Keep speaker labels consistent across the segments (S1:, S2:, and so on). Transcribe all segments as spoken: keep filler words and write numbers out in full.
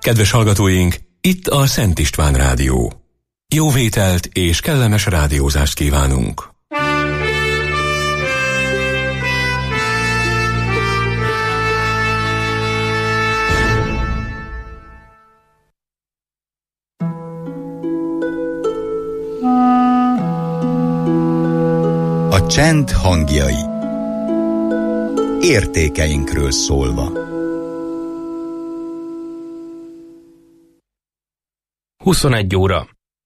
S1: Kedves hallgatóink, itt a Szent István Rádió. Jó vételt és kellemes rádiózást kívánunk!
S2: A csend hangjai. Értékeinkről szólva.
S3: huszonegy óra.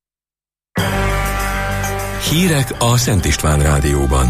S1: Hírek a Szent István Rádióban.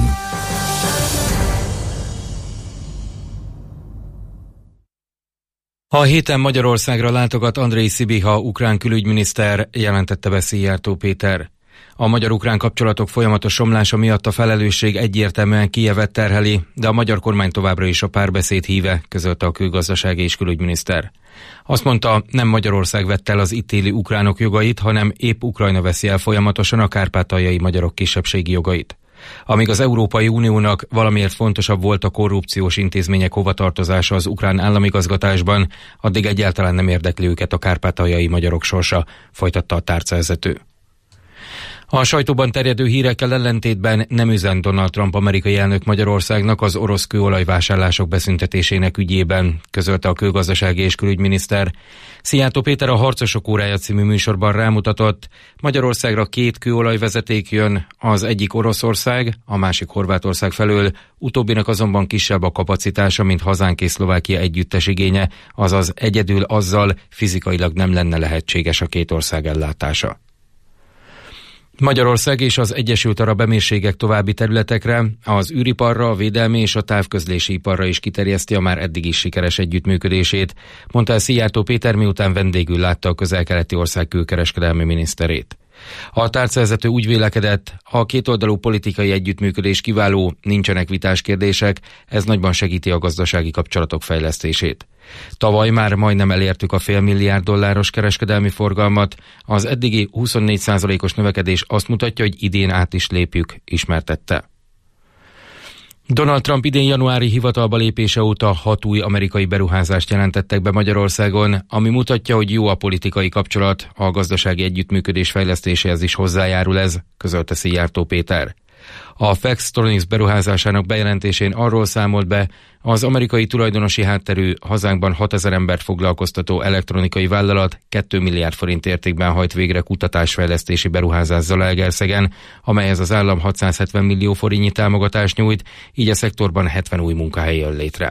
S3: A héten Magyarországra látogat Andrej Szibiha ukrán külügyminiszter, jelentette be Szijjártó Péter. A magyar-ukrán kapcsolatok folyamatos romlása miatt a felelősség egyértelműen Kijevet terheli, de a magyar kormány továbbra is a párbeszéd híve, közölte a külgazdasági és külügyminiszter. Azt mondta, nem Magyarország vett el az itt élő ukránok jogait, hanem épp Ukrajna veszi el folyamatosan a kárpátaljai magyarok kisebbségi jogait. Amíg az Európai Uniónak valamiért fontosabb volt a korrupciós intézmények hovatartozása az ukrán államigazgatásban, addig egyáltalán nem érdekli őket a kárpátaljai magyarok sorsa, folytatta a tárcavezető. A sajtóban terjedő hírekkel ellentétben nem üzent Donald Trump amerikai elnök Magyarországnak az orosz kőolajvásárlások beszüntetésének ügyében, közölte a külgazdasági és külügyminiszter. Szijjártó Péter a Harcosok órája című műsorban rámutatott, Magyarországra két kőolajvezeték jön, az egyik Oroszország, a másik Horvátország felől, utóbbinak azonban kisebb a kapacitása, mint hazánk és Szlovákia együttes igénye, azaz egyedül azzal fizikailag nem lenne lehetséges a két ország ellátása. Magyarország és az Egyesült Arab Emírségek további területekre, az űriparra, a védelmi és a távközlési iparra is kiterjeszti a már eddig is sikeres együttműködését, mondta el Szijjártó Péter, miután vendégül látta a közel-keleti ország külkereskedelmi miniszterét. A tárcavezető úgy vélekedett, a kétoldalú politikai együttműködés kiváló, nincsenek vitás kérdések, ez nagyban segíti a gazdasági kapcsolatok fejlesztését. Tavaly már majdnem elértük a fél milliárd dolláros kereskedelmi forgalmat, az eddigi huszonnégy százalékos növekedés azt mutatja, hogy idén át is lépjük, ismertette. Donald Trump idén januári hivatalba lépése óta hat új amerikai beruházást jelentettek be Magyarországon, ami mutatja, hogy jó a politikai kapcsolat, a gazdasági együttműködés fejlesztéséhez is hozzájárul ez, közölte Szijjártó Péter. A Flextronics beruházásának bejelentésén arról számolt be, az amerikai tulajdonosi hátterű, hazánkban hatezer embert foglalkoztató elektronikai vállalat két milliárd forint értékben hajt végre kutatásfejlesztési beruházás Zalaegerszegen, amelyhez az állam hatszázhetven millió forintnyi támogatást nyújt, így a szektorban hetven új munkahely jön létre.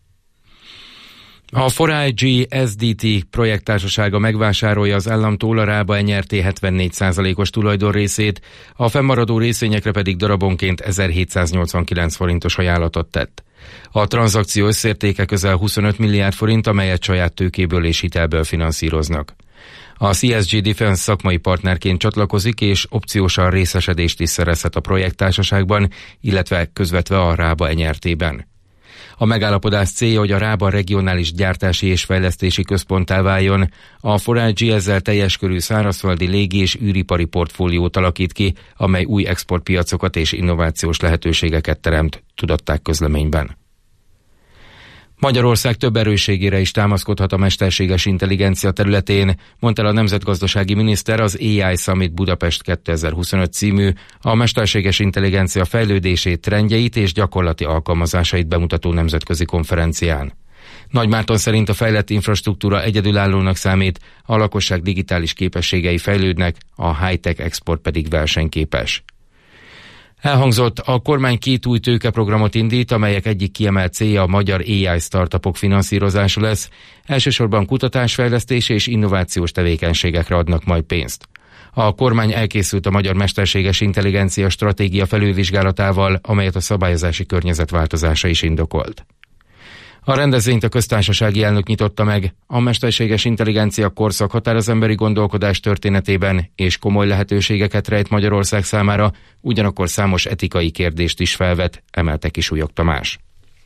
S3: A four I G S D T projekttársasága megvásárolja az államtól a Rába en er té hetvennégy százalékos tulajdonrészét, a fennmaradó részvényekre pedig darabonként ezerhétszáznyolcvankilenc forintos ajánlatot tett. A tranzakció összértéke közel huszonöt milliárd forint, amelyet saját tőkéből és hitelből finanszíroznak. A C S G Defense szakmai partnerként csatlakozik, és opciósan részesedést is szerezhet a projekttársaságban, illetve közvetve a Rába en er té-ben. A megállapodás célja, hogy a Rába regionális gyártási és fejlesztési központtá váljon. A four I G ezzel teljes körű szárazföldi légi és űripari portfóliót alakít ki, amely új exportpiacokat és innovációs lehetőségeket teremt, tudatták közleményben. Magyarország több erősségére is támaszkodhat a mesterséges intelligencia területén, mondta el a nemzetgazdasági miniszter az A I Summit Budapest kétezer-huszonöt című, a mesterséges intelligencia fejlődését, trendjeit és gyakorlati alkalmazásait bemutató nemzetközi konferencián. Nagy Márton szerint a fejlett infrastruktúra egyedülállónak számít, a lakosság digitális képességei fejlődnek, a high-tech export pedig versenyképes. Elhangzott, a kormány két új tőkeprogramot indít, amelyek egyik kiemelt célja a magyar A I startupok finanszírozása lesz. Elsősorban kutatásfejlesztés és innovációs tevékenységekre adnak majd pénzt. A kormány elkészült a magyar mesterséges intelligencia stratégia felülvizsgálatával, amelyet a szabályozási környezet változása is indokolt. A rendezvényt a köztársasági elnök nyitotta meg. A mesterséges intelligencia korszak határ az emberi gondolkodás történetében, és komoly lehetőségeket rejt Magyarország számára, ugyanakkor számos etikai kérdést is felvet, emelte ki Súlyog Tamás.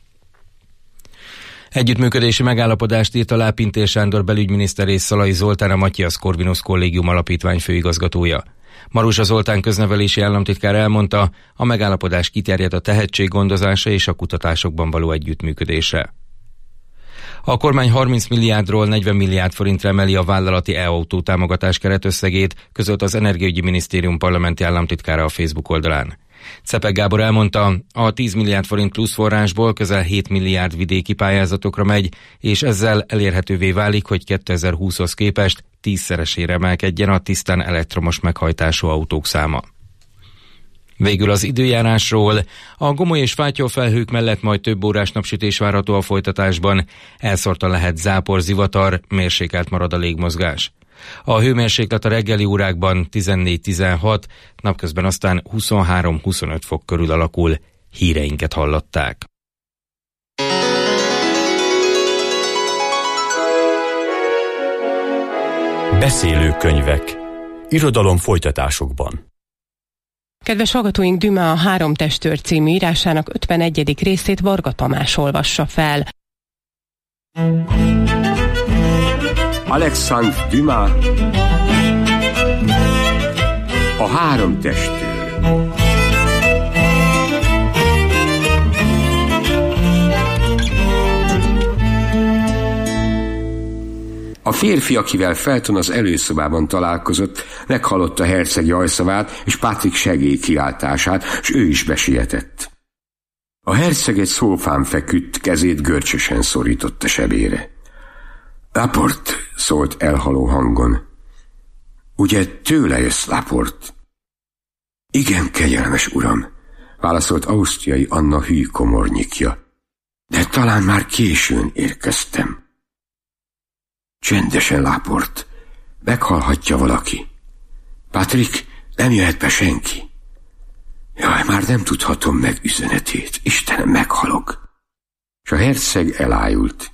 S3: Együttműködési megállapodást írt alá Pintér Sándor belügyminiszter és Szalai Zoltán, a Matthias Corvinus Kollégium alapítvány főigazgatója. Maruzsa Zoltán köznevelési államtitkár elmondta, a megállapodás kiterjed a tehetséggondozása és a kutatásokban való együttműködésre. A kormány harminc milliárdról negyven milliárd forintra emeli a vállalati e-autó támogatás keretösszegét, közölt az Energiaügyi Minisztérium parlamenti államtitkára a Facebook oldalán. Czepek Gábor elmondta, a tíz milliárd forint plusz forrásból közel hét milliárd vidéki pályázatokra megy, és ezzel elérhetővé válik, hogy kétezer-húszhoz képest tízszeresére emelkedjen a tisztán elektromos meghajtású autók száma. Végül az időjárásról. A gomoly és fátyolfelhők mellett majd több órás napsütés várható a folytatásban. Elszórtan lehet zápor, zivatar, mérsékelt marad a légmozgás. A hőmérséklet a reggeli órákban tizennégy-tizenhat, napközben aztán huszonhárom-huszonöt fok körül alakul. Híreinket hallották.
S4: Beszélőkönyvek. Irodalom folytatásokban.
S5: Kedves hallgatóink, Dumas a Három testőr című írásának ötvenegyedik részét Varga Tamás olvassa fel.
S6: Alexandre Dumas, a Három testőr. A férfi, akivel Felton az előszobában találkozott, meghallotta herceg jajszavát és Patrick segélykiáltását, s ő is besietett. A herceg egy szófán feküdt, kezét görcsösen szorította sebére. Laporte, szólt elhaló hangon. Ugye tőle jössz, Laporte? Igen, kegyelmes uram, válaszolt ausztriai Anna hű komornyikja. De talán már későn érkeztem. Csendesen, Laporte, meghallhatja valaki. Patrick, nem jöhet be senki. Jaj, már nem tudhatom meg üzenetét. Istenem, meghalok. És a herceg elájult.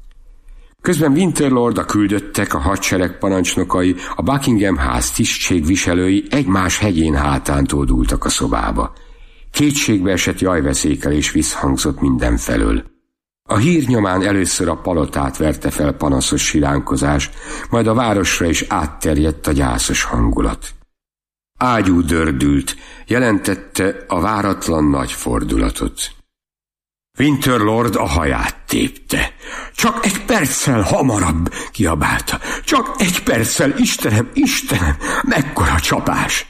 S6: Közben Winterlord, a küldöttek, a hadsereg parancsnokai, a Buckingham ház tisztségviselői egymás hegyén hátán tódultak a szobába. Kétségbe esett jajveszékelés visszhangzott mindenfelől. A hír nyomán először a palotát verte fel panaszos siránkozás, majd a városra is átterjedt a gyászos hangulat. Ágyú dördült, jelentette a váratlan nagy fordulatot. Winterlord a haját tépte. Csak egy perccel hamarabb, kiabálta. Csak egy perccel, Istenem, Istenem, mekkora csapás!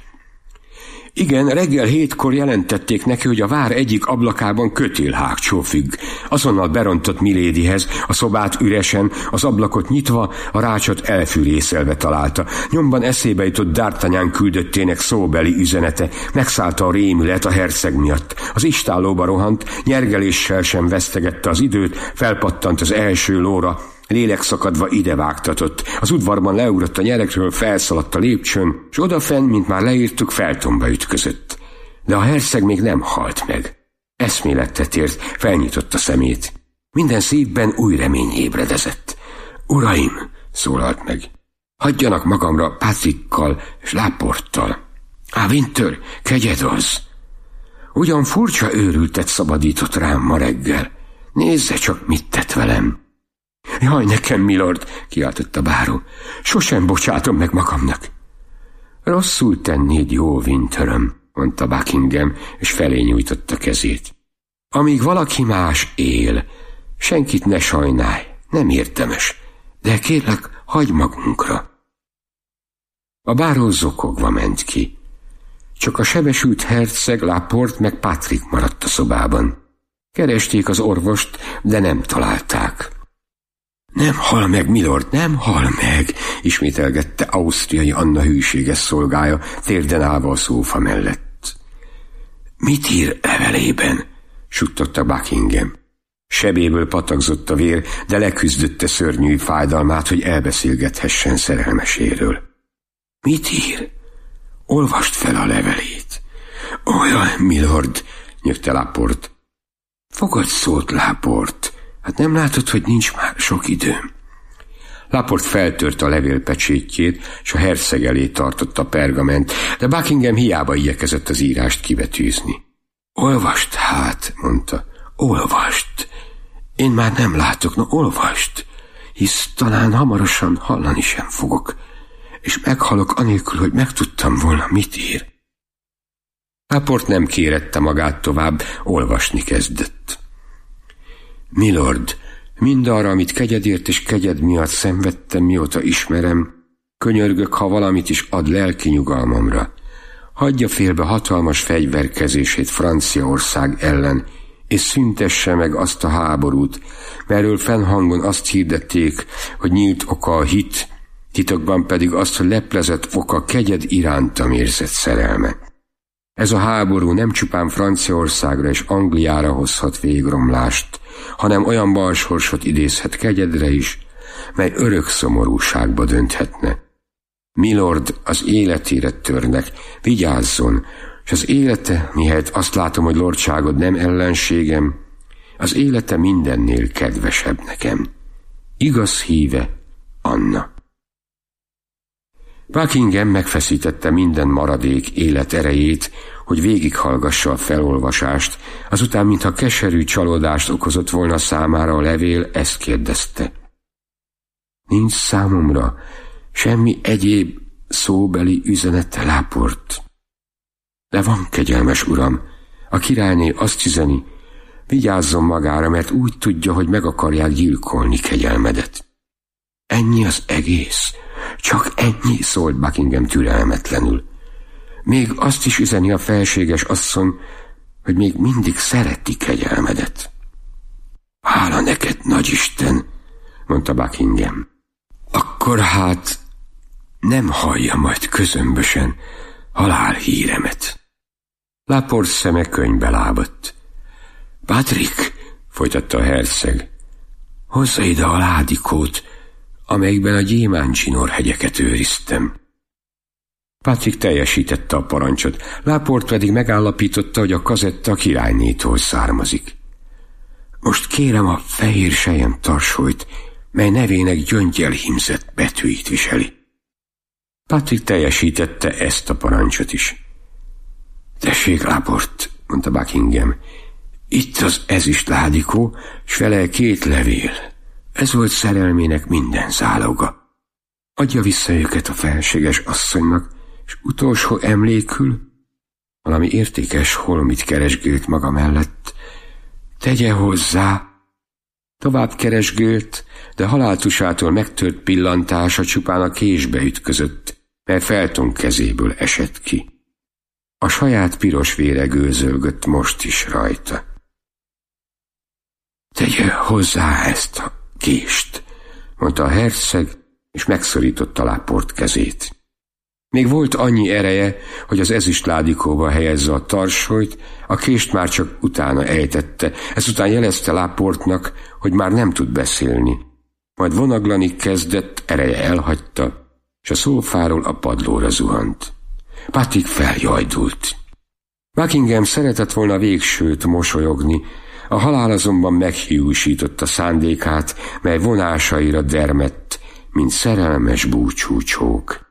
S6: Igen, reggel hétkor jelentették neki, hogy a vár egyik ablakában kötélhágcsó függ. Azonnal berontott Miladyhez, a szobát üresen, az ablakot nyitva, a rácsot elfűrészelve találta. Nyomban eszébe jutott D'Artagnan küldöttének szóbeli üzenete, megszállta a rémület a herceg miatt. Az istállóba rohant, nyergeléssel sem vesztegette az időt, felpattant az első lóra, lélekszakadva idevágtatott. Az udvarban leugrott a nyerekről, felszaladt a lépcsőn, s odafenn, mint már leírtuk, Feltonba ütközött. De a herceg még nem halt meg. Eszmélettet tért, felnyitotta szemét. Minden szívben új remény ébredezett. Uraim, szólalt meg, hagyjanak magamra Patrickkal és Laporte-tal. Á, Winter, kegyed az! Ugyan furcsa őrültet szabadított rám ma reggel. Nézze csak, mit tett velem. Jaj, nekem, milord, kiáltott a báró. Sosem bocsátom meg magamnak. Rosszul tennéd, jó Winteröm, mondta Buckingham, és felé nyújtotta kezét. Amíg valaki más él, senkit ne sajnálj, nem érdemes, de kérlek, hagyj magunkra. A báró zokogva ment ki. Csak a sebesült herceg, Laporte meg Patrick maradt a szobában. Keresték az orvost, de nem találták. Nem hal meg, milord, nem hal meg, ismételgette ausztriai Anna hűséges szolgája, térden állva a szófa mellett. Mit ír levelében? Suttotta Buckingham. Sebéből patakzott a vér, de leküzdötte szörnyű fájdalmát, hogy elbeszélgethessen szerelmeséről. Mit ír? Olvast fel a levelét. Olyan, milord, nyögte Laporte. Fogadj szót, Laporte. Hát nem látod, hogy nincs már sok időm? Laporte feltörte a levél pecsétjét, s a herceg elé tartotta a pergament, de Buckingham hiába igyekezett az írást kibetűzni. Olvast hát, mondta, olvast. Én már nem látok, no olvast, hisz talán hamarosan hallani sem fogok, és meghalok anélkül, hogy megtudtam volna, mit ír. Laporte nem kérette magát tovább, olvasni kezdett. Milord, Mindarra, amit kegyedért és kegyed miatt szenvedtem, mióta ismerem, könyörgök, ha valamit is ad lelki nyugalmamra. Hagyja félbe hatalmas fegyverkezését Franciaország ellen, és szüntesse meg azt a háborút, merről fennhangon azt hirdették, hogy nyílt oka a hit, titokban pedig azt, hogy leplezett oka kegyed irántam érzett szerelme. Ez a háború nem csupán Franciaországra és Angliára hozhat végromlást, hanem olyan balsorsot idézhet kegyedre is, mely örök szomorúságba dönthetne. Milord az életére törnek, vigyázzon, és az élete, mihelyt azt látom, hogy lordságod nem ellenségem, az élete mindennél kedvesebb nekem. Igaz híve, Anna. Buckingham megfeszítette minden maradék élet erejét, hogy végighallgassa a felolvasást, azután, mintha keserű csalódást okozott volna számára a levél, ezt kérdezte. Nincs számomra semmi egyéb szóbeli üzenete, Láport? De van, kegyelmes uram, a királyné azt üzeni, vigyázzon magára, mert úgy tudja, hogy meg akarják gyilkolni kegyelmedet. Ennyi az egész, csak ennyi, szólt Buckingham türelmetlenül. Még azt is üzeni a felséges asszony, hogy még mindig szereti kegyelmedet. Hála neked, nagyisten, mondta Buckingham. Akkor hát nem hallja majd közömbösen halálhíremet. Laport szeme könyvbe lábadt. Patrick, folytatta a herceg, hozza ide a ládikót, amelyikben a gyémántcsinor hegyeket őriztem. Patrick teljesítette a parancsot, Laport pedig megállapította, hogy a kazetta a királynétól származik. Most kérem a fehér sejem tarsolyt, mely nevének gyöngyel hímzett betűit viseli. Patrick teljesítette ezt a parancsot is. Tessék, Laport, mondta Buckingham, itt az ezüst ládikó, s vele két levél. Ez volt szerelmének minden záloga. Adja vissza őket a felséges asszonynak, és utolsó emlékül, valami értékes holmit keresgélt maga mellett, tegye hozzá. Tovább keresgélt, de haláltusától megtört pillantása csupán a késbe ütközött, mert Felton kezéből esett ki. A saját piros vére gőzölgött most is rajta. Tegye hozzá ezt a kést, mondta a herceg, és megszorította Laport kezét. Még volt annyi ereje, hogy az ezüst ládikóba helyezze a tarsolyt, a kést már csak utána ejtette, ezután jelezte Laportnak, hogy már nem tud beszélni. Majd vonaglani kezdett, ereje elhagyta, és a szófáról a padlóra zuhant. Patrick feljajdult. Buckingham szeretett volna végsőt mosolyogni, a halál azonban meghiúsította szándékát, mely vonásaira dermedt, mint szerelmes búcsúcsók.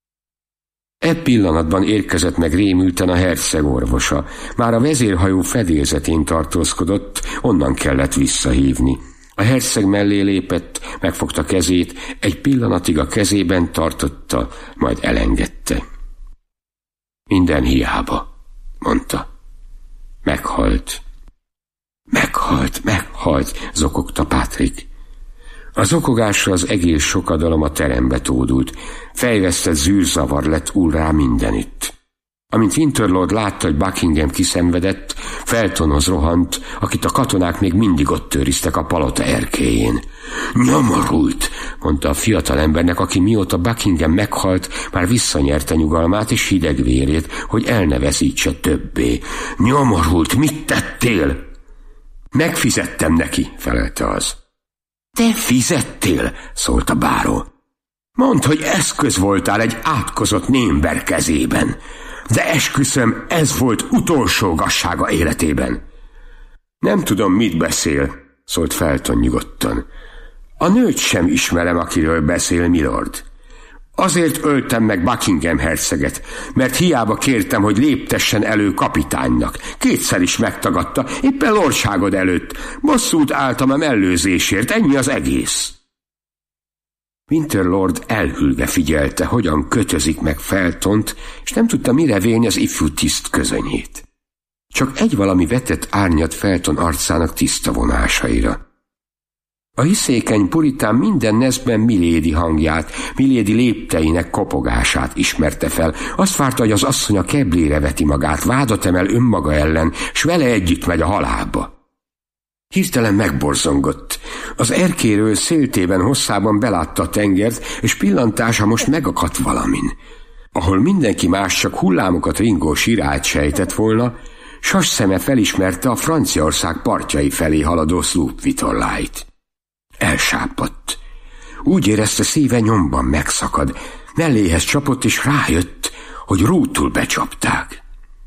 S6: E pillanatban érkezett meg rémülten a herceg orvosa. Már a vezérhajó fedélzetén tartózkodott, onnan kellett visszahívni. A herceg mellé lépett, megfogta kezét, egy pillanatig a kezében tartotta, majd elengedte. Minden hiába, mondta. Meghalt. Meghalt, meghalt, zokogta Patrick. A zokogásra az egész sokadalom a terembe tódult. Fejvesztett zűrzavar lett urrá mindenütt. Amint Winterlord látta, hogy Buckingham kiszenvedett, Feltonhoz rohant, akit a katonák még mindig ott őriztek a palota erkélyén. Nyomorult, mondta a fiatalembernek, aki mióta Buckingham meghalt, már visszanyerte nyugalmát és hideg vérét, hogy elnevezítse többé. Nyomorult, mit tettél? Megfizettem neki, felelte az. Te fizettél, szólt a báró. Mondd, hogy eszköz voltál egy átkozott némber kezében, de esküszöm, ez volt utolsó gazsága életében. Nem tudom, mit beszél, szólt Felton nyugodtan. A nőt sem ismerem, akiről beszél, milord. Azért öltem meg Buckingham herceget, mert hiába kértem, hogy léptessen elő kapitánynak. Kétszer is megtagadta, éppen lordságod előtt. Bosszút álltam a mellőzésért, ennyi az egész. Winterlord elhűlve figyelte, hogyan kötözik meg Feltont, és nem tudta, mire vélni az ifjú tiszt közönyét. Csak egy valami vetett árnyat Felton arcának tiszta vonásaira. A hiszékeny puritán minden neszben Milady hangját, Milady lépteinek kopogását ismerte fel. Azt várta, hogy az asszony a keblére veti magát, vádat emel önmaga ellen, s vele együtt megy a halálba. Hirtelen megborzongott. Az erkéről széltében hosszában belátta a tengert, és pillantása most megakadt valamin. Ahol mindenki más csak hullámokat ringó sirályt sejtett volna, sas szeme felismerte a Franciaország partjai felé haladó sloop vitorláit. Elsápadt. Úgy érezte, szíve nyomban megszakad. Melléhez csapott, és rájött, hogy rútul becsapták.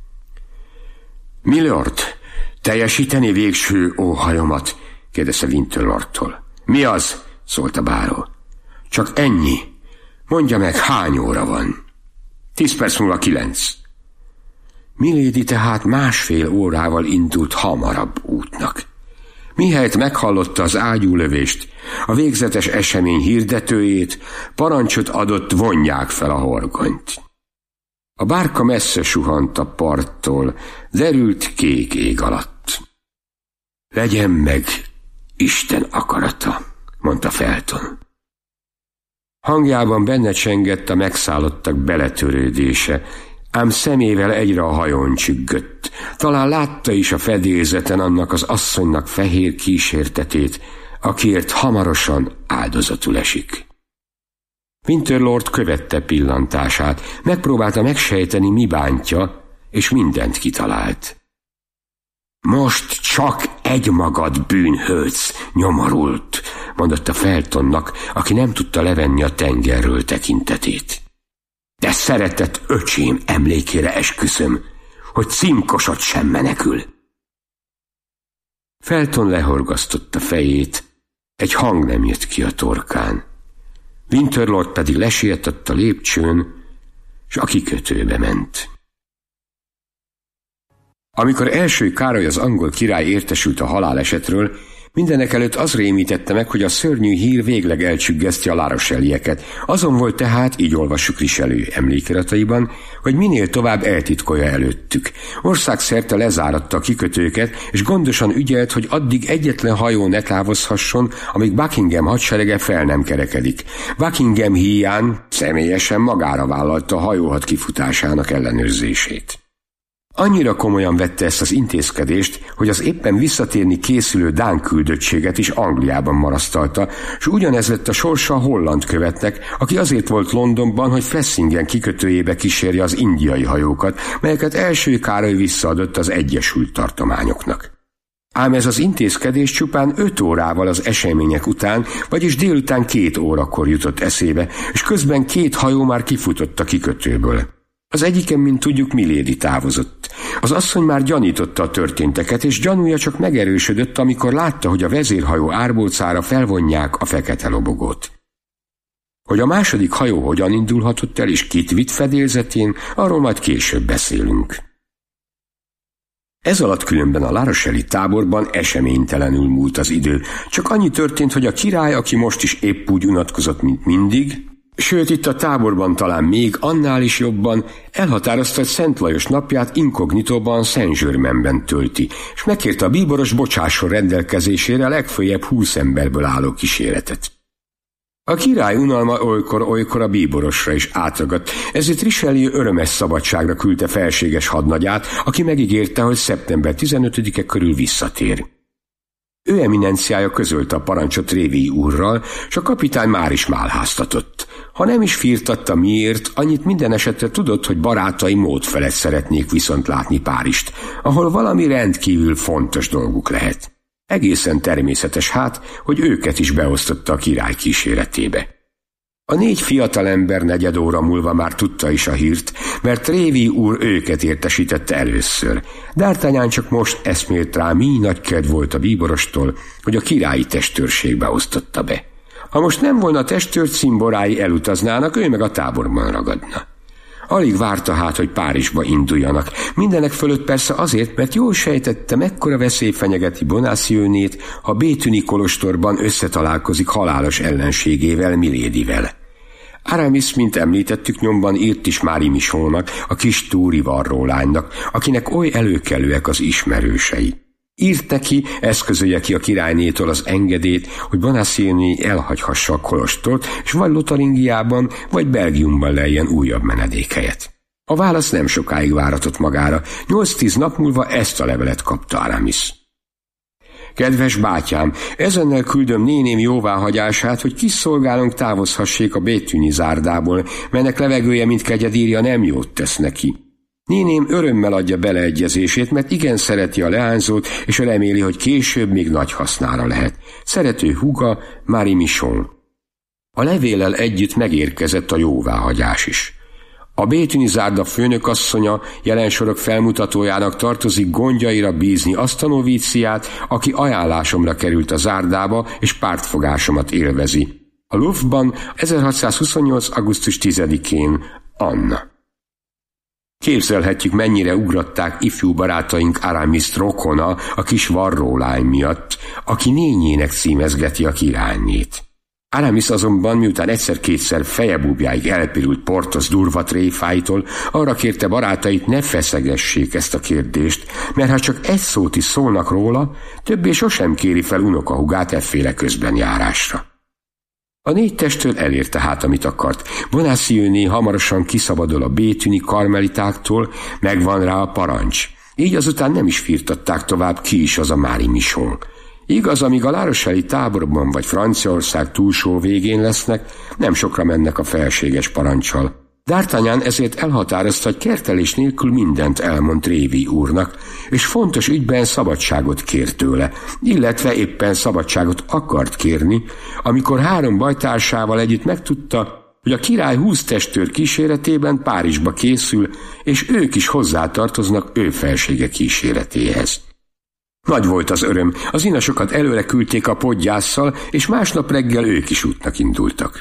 S6: Milord, teljesíteni végső óhajomat? kérdezte Winterlordtól. Mi az? szólt a báró. Csak ennyi. Mondja meg, hány óra van? Tíz perc múlva kilenc. Milady tehát másfél órával indult hamarabb útnak. Mihelyt meghallotta az ágyúlövést, a végzetes esemény hirdetőjét, parancsot adott, vonják fel a horgonyt. A bárka messze suhant a parttól, derült kék ég alatt. Legyen meg Isten akarata, mondta Felton. Hangjában benne csengett a megszállottak beletörődése, ám szemével egyre a hajón csüggött. Talán látta is a fedélzeten annak az asszonynak fehér kísértetét, akiért hamarosan áldozatul esik. Winterlord követte pillantását, megpróbálta megsejteni, mi bántja, és mindent kitalált. Most csak egymagad bűnhődsz, nyomorult, mondotta Feltonnak, aki nem tudta levenni a tengerről tekintetét. De szeretett öcsém emlékére esküszöm, hogy címkosod sem menekül. Felton lehorgasztotta fejét, egy hang nem jött ki a torkán. Winterlord pedig lesietett a lépcsőn, s a kikötőbe ment. Amikor első Károly az angol király értesült a halálesetről, mindenekelőtt az rémítette meg, hogy a szörnyű hír végleg elcsüggeszti a La Rochelle-ieket. Azon volt tehát, így olvassuk Richelieu emlékirataiban, hogy minél tovább eltitkolja előttük. Országszerte lezáratta a kikötőket, és gondosan ügyelt, hogy addig egyetlen hajó ne távozhasson, amíg Buckingham hadserege fel nem kerekedik. Buckingham híján személyesen magára vállalta a hajóhat kifutásának ellenőrzését. Annyira komolyan vette ezt az intézkedést, hogy az éppen visszatérni készülő dán küldöttséget is Angliában marasztalta, s ugyanez lett a sorsa a holland követnek, aki azért volt Londonban, hogy Flessingen kikötőjébe kísérje az indiai hajókat, melyeket első Károly visszaadott az Egyesült Tartományoknak. Ám ez az intézkedés csupán öt órával az események után, vagyis délután két órakor jutott eszébe, és közben két hajó már kifutott a kikötőből. Az egyiken, mint tudjuk, Milady távozott. Az asszony már gyanította a történteket, és gyanúja csak megerősödött, amikor látta, hogy a vezérhajó árbócára felvonják a fekete lobogót. Hogy a második hajó hogyan indulhatott el, és kit vitt fedélzetén, arról majd később beszélünk. Ez alatt különben a La Rochelle-i táborban eseménytelenül múlt az idő. Csak annyi történt, hogy a király, aki most is épp úgy unatkozott, mint mindig, sőt, itt a táborban talán még annál is jobban, elhatározta, hogy Szent Lajos napját inkognitóban Saint-Germainben tölti, és megkérte a bíboros bocsásson rendelkezésére legföljebb húsz emberből álló kíséretet. A király unalma olykor-olykor a bíborosra is átragadt, ezért Richelieu örömes szabadságra küldte felséges hadnagyát, aki megígérte, hogy szeptember tizenötödike körül visszatér. Ő eminenciája közölte a parancsot Révy úrral, s a kapitány már is málháztatott. Ha nem is firtatta miért, annyit minden esetre tudott, hogy barátai mód felett szeretnék viszont látni Párizst, ahol valami rendkívül fontos dolguk lehet. Egészen természetes hát, hogy őket is beosztotta a király kíséretébe. A négy fiatalember negyed óra múlva már tudta is a hírt, mert Révy úr őket értesítette először. D'Artagnan csak most eszmélt rá, mi nagy kedv volt a bíborostól, hogy a királyi testőrségbe osztotta be. Ha most nem volna testőr, cimborái elutaznának, ő meg a táborban ragadna. Alig várta hát, hogy Párizsba induljanak. Mindenek fölött persze azért, mert jól sejtette, mekkora veszély fenyegeti Bonacieux-nét, ha Béthune kolostorban összetalálkozik halálos ellenségével, Miladyvel. Aramis, mint említettük, nyomban írt is Mári Michonnak, a kis túri varrólánynak, akinek oly előkelőek az ismerősei. Írt neki, eszközölje ki a királynétól az engedélyt, hogy Bonacieux elhagyhassa a kolostort, és vagy Lotaringiában, vagy Belgiumban lejjen újabb menedékhelyet. A válasz nem sokáig váratott magára, nyolc-tíz nap múlva ezt a levelet kapta Aramis. Kedves bátyám, ezennel küldöm néném jóváhagyását, hogy kis szolgálónk távozhassék a béthűni zárdából, melynek levegője, mint kegyedírja, nem jót tesz neki. Néném örömmel adja beleegyezését, mert igen szereti a leányzót, és reméli, hogy később még nagy hasznára lehet. Szerető húga, Marie Michon. A levéllel együtt megérkezett a jóváhagyás is. A béthűni zárda főnökasszonya jelensorok felmutatójának tartozik gondjaira bízni azt a novíciát, aki ajánlásomra került a zárdába, és pártfogásomat élvezi. A Louvre-ban ezerhatszázhuszonnyolc. augusztus tizedikén Anna. Képzelhetjük, mennyire ugratták ifjú barátaink Aramis rokona a kis varrólány miatt, aki nényének címezgeti a királynét. Aramis azonban, miután egyszer-kétszer fejebúbjáig elpirult Porthos durva tréfáitól, arra kérte barátait, ne feszegessék ezt a kérdést, mert ha csak egy szót is szólnak róla, többé sosem kéri fel unokahúgát efféle közbenjárásra. A négy testőr elérte hát, amit akart. Bonacieux hamarosan kiszabadul a béthűni karmelitáktól, megvan rá a parancs. Így azután nem is firtatták tovább, ki is az a Marie Michon. Igaz, amíg a La Rochelle-i táborban vagy Franciaország túlsó végén lesznek, nem sokra mennek a felséges parancsal. D'Artagnan ezért elhatározta, hogy kertelés nélkül mindent elmond Tréville úrnak, és fontos ügyben szabadságot kér tőle, illetve éppen szabadságot akart kérni, amikor három bajtársával együtt megtudta, hogy a király húsz testőr kíséretében Párizsba készül, és ők is hozzátartoznak ő felsége kíséretéhez. Nagy volt az öröm, az inasokat előre küldték a podgyásszal, és másnap reggel ők is útnak indultak.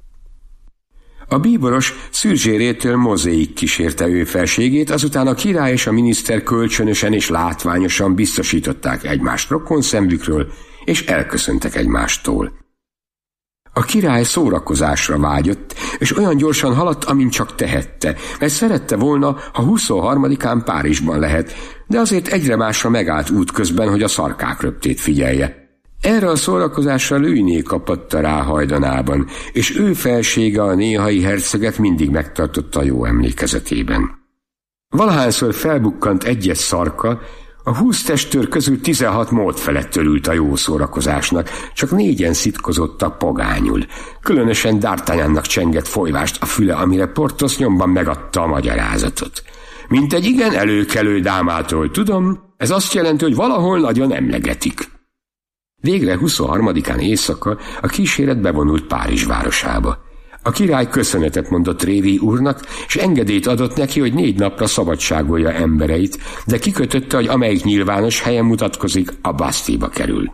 S6: A bíboros Szürzsérétől Mozéig kísérte ő felségét, azután a király és a miniszter kölcsönösen és látványosan biztosították egymást rokonszemvükről, és elköszöntek egymástól. A király szórakozásra vágyott, és olyan gyorsan haladt, amint csak tehette, mert szerette volna, ha huszonharmadikán Párizsban lehet, de azért egyre másra megállt útközben, hogy a szarkák röptét figyelje. Erre a szórakozásra Luynes kapatta rá hajdanában, és ő felsége a néhai herceget mindig megtartotta jó emlékezetében. Valahányszor felbukkant egyes szarka, a húsz testőr közül tizenhat mód felett örült a jó szórakozásnak, csak négyen szitkozottak pogányul. Különösen D'Artagnannak csengett folyvást a füle, amire Porthos nyomban megadta a magyarázatot. Mint egy igen előkelő dámától tudom, ez azt jelenti, hogy valahol nagyon emlegetik. Végre huszonharmadikán éjszaka a kíséret bevonult Párizs városába. A király köszönetet mondott Tréville úrnak, és engedélyt adott neki, hogy négy napra szabadságolja embereit, de kikötötte, hogy amelyik nyilvános helyen mutatkozik, a Bastille-ba kerül.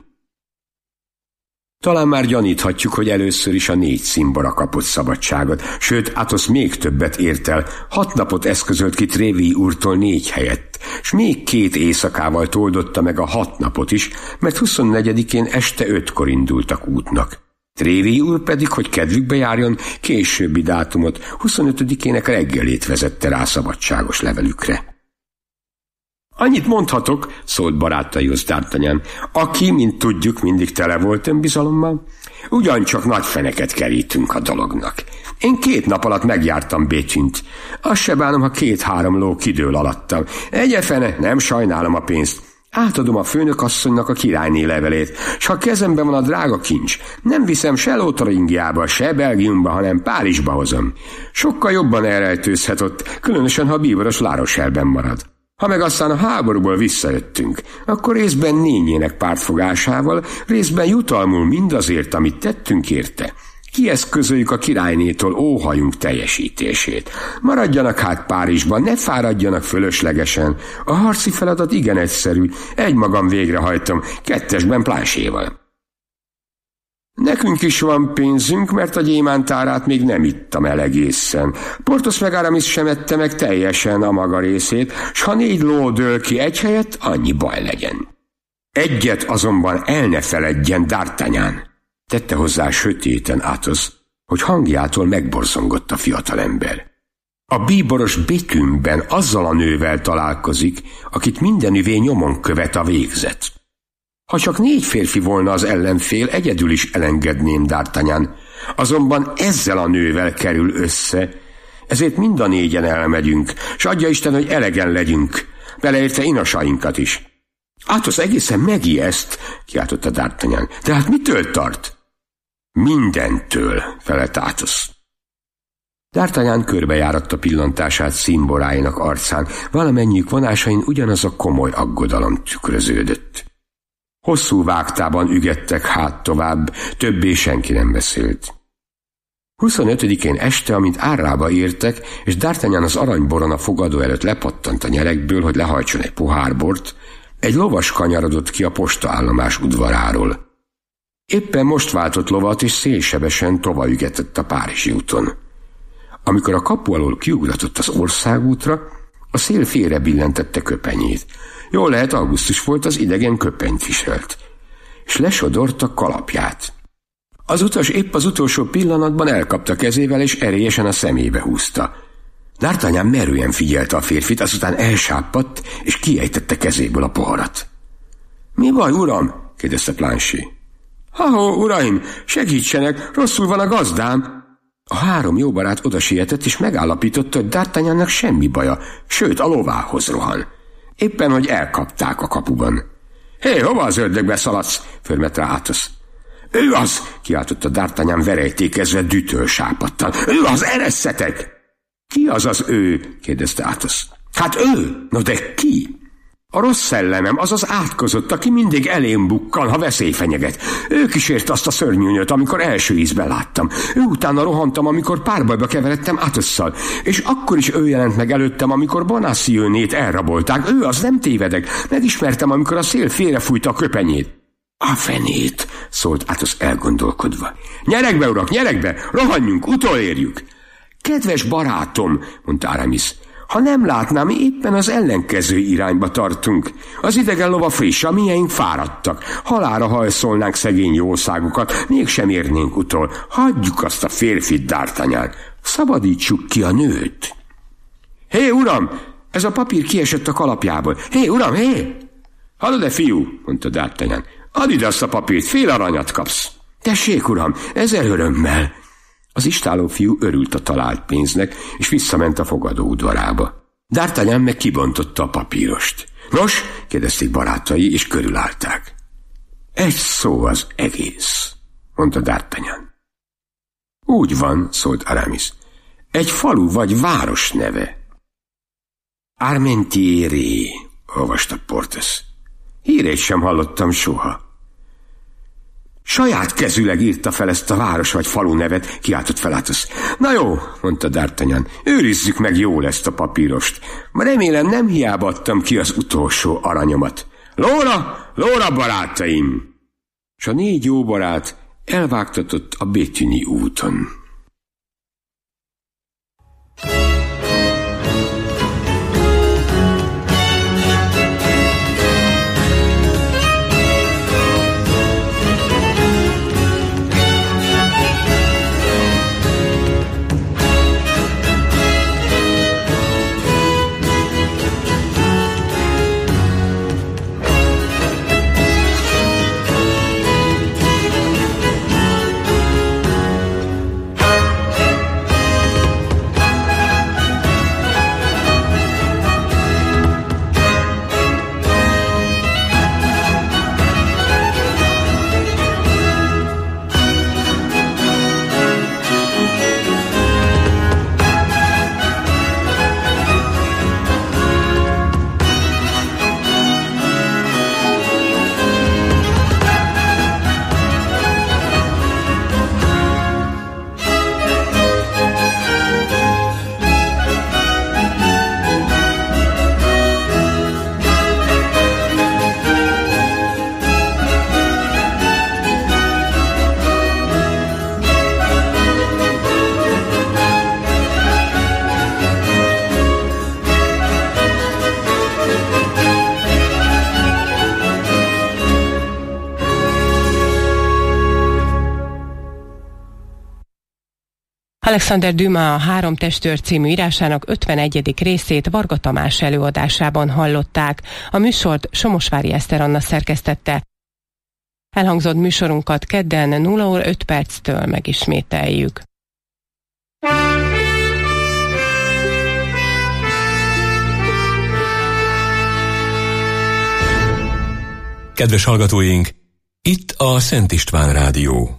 S6: Talán már gyaníthatjuk, hogy először is a négy cimbora kapott szabadságot, sőt, Athos még többet ért el, hat napot eszközölt ki Tréville úrtól négy helyett, s még két éjszakával toldotta meg a hat napot is, mert huszonnegyedikén este ötkor indultak útnak. Tréville úr pedig, hogy kedvükbe járjon, későbbi dátumot, huszonötödikének reggelét vezette rá szabadságos levelükre. Annyit mondhatok, szólt barátaihoz D'Artagnan, aki, mint tudjuk, mindig tele volt önbizalommal, ugyancsak nagy feneket kerítünk a dolognak. Én két nap alatt megjártam Béthűnt. Azt se bánom, ha két-három ló kidől alattam. Egyefene, nem sajnálom a pénzt. Átadom a főnökasszonynak a királyné levelét, s ha kezemben van a drága kincs, nem viszem se Lotaringiába, se Belgiumba, hanem Párizsba hozom. Sokkal jobban elrejtőzhet ott, különösen, ha a bíboros La Rochelle-ben marad. Ha meg aztán a háborúból visszajöttünk, akkor részben nényének pártfogásával, részben jutalmul mindazért, amit tettünk érte. Kieszközöljük a királynétól óhajunk teljesítését. Maradjanak hát Párizsban, ne fáradjanak fölöslegesen. A harci feladat igen egyszerű, egymagam végrehajtom, kettesben Planchéval. Nekünk is van pénzünk, mert a gyémántárát még nem ittam el egészen. Porthos meg Aramis sem ette meg teljesen a maga részét, s ha négy ló dől ki egy helyett, annyi baj legyen. Egyet azonban el ne feledjen D'Artagnan, tette hozzá sötéten Athos, hogy hangjától megborzongott a fiatalember. A bíboros Békümben azzal a nővel találkozik, akit mindenüvé nyomon követ a végzet. Ha csak négy férfi volna az ellenfél, egyedül is elengedném D'Artagnan, azonban ezzel a nővel kerül össze, ezért mind a négyen elmegyünk, s adja Isten, hogy elegen legyünk, beleértve inasainkat is. Athos egészen megijeszt, kiáltotta D'Artagnan. De hát mitől tart? Mindentől, felelt Athos. D'Artagnan körbejáratta pillantását szimboláinak arcán, valamennyiük vonásain ugyanaz a komoly aggodalom tükröződött. Hosszú vágtában ügettek hát tovább, többé senki nem beszélt. huszonötödikén este, amint Árrába értek, és D'Artagnan az aranyboron a fogadó előtt lepattant a nyerekből, hogy lehajtson egy pohár bort, egy lovas kanyarodott ki a postaállomás udvaráról. Éppen most váltott lovat, és szélsebesen tovaügetett a párizsi úton. Amikor a kapu alól kiugratott az országútra, a szél félre billentette köpenyét. Jól lehet, augusztus volt, az idegen köpenyt viselt, és lesodort a kalapját. Az utas épp az utolsó pillanatban elkapta kezével, és erélyesen a szemébe húzta. D'Artagnan merően figyelte a férfit, azután elsápadt, és kiejtette kezéből a poharat. Mi baj, uram? kérdezte Planchet. Ha-ho, uraim, segítsenek, rosszul van a gazdám. A három jó barát oda sietett, és megállapította, hogy D'Artagnannak semmi baja, sőt a lovához rohan. Éppen, hogy elkapták a kapuban. Hé, hova az ördögbe szaladsz? Förmet rá Athos. Ő az! Kiáltotta D'Artagnan verejtékezve dühtől sápadtan. Ő az, eresszetek! Ki az az ő? Kérdezte Athos. Hát ő! No de ki? A rossz szellemem, az az átkozott, aki mindig elém bukkan, ha veszély fenyeget. Ő kísért azt a szörnyűnöt, amikor első ízben láttam. Ő utána rohantam, amikor párbajba keveredtem Athosszal, és akkor is ő jelent meg előttem, amikor Bonacieux-nét elrabolták. Ő az, nem tévedek. Megismertem, amikor a szél félrefújta a köpenyét. A fenét, szólt Athos elgondolkodva. Nyerekbe, urak, nyerekbe, rohanjunk, utolérjük. Kedves barátom, mondta Aramis, ha nem látnám, mi éppen az ellenkező irányba tartunk. Az idegen lova friss, a miénk fáradtak. Halálra hajszolnánk szegény jószágokat, mégsem érnénk utol. Hagyjuk azt a férfit, D'Artagnan. Szabadítsuk ki a nőt. Hé, uram, ez a papír kiesett a kalapjából. Hé, uram, hé! Hallod-e, fiú, mondta D'Artagnan. Add ide azt a papírt, fél aranyat kapsz. Tessék, uram, ezer örömmel. Az istálló fiú örült a talált pénznek, és visszament a fogadó udvarába. D'Artagnan meg kibontotta a papírost. Nos, kérdezték barátai, és körülállták. Egy szó az egész, mondta D'Artagnan. Úgy van, szólt Aramis. Egy falu vagy város neve. Armentiéré, olvasta Porthos. Hírét sem hallottam soha. Saját kezüleg írta fel ezt a város vagy falu nevet, kiáltott fel Athos. Na jó, mondta D'Artagnan, őrizzük meg jól ezt a papírost. Ma remélem nem hiába adtam ki az utolsó aranyomat. Lóra, lóra, barátaim! És a négy jó barát elvágtatott a Béthuni úton.
S5: Alexander Dumas a Három testőr című írásának ötvenegyedik részét Varga Tamás előadásában hallották. A műsort Somosvári Eszter Anna szerkesztette. Elhangzott műsorunkat kedden nulla óra öt perctől megismételjük.
S1: Kedves hallgatóink, itt a Szent István Rádió.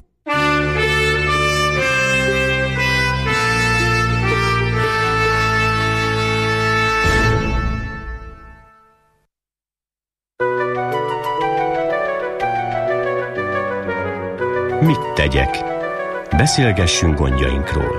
S4: Mit tegyek? Beszélgessünk gondjainkról.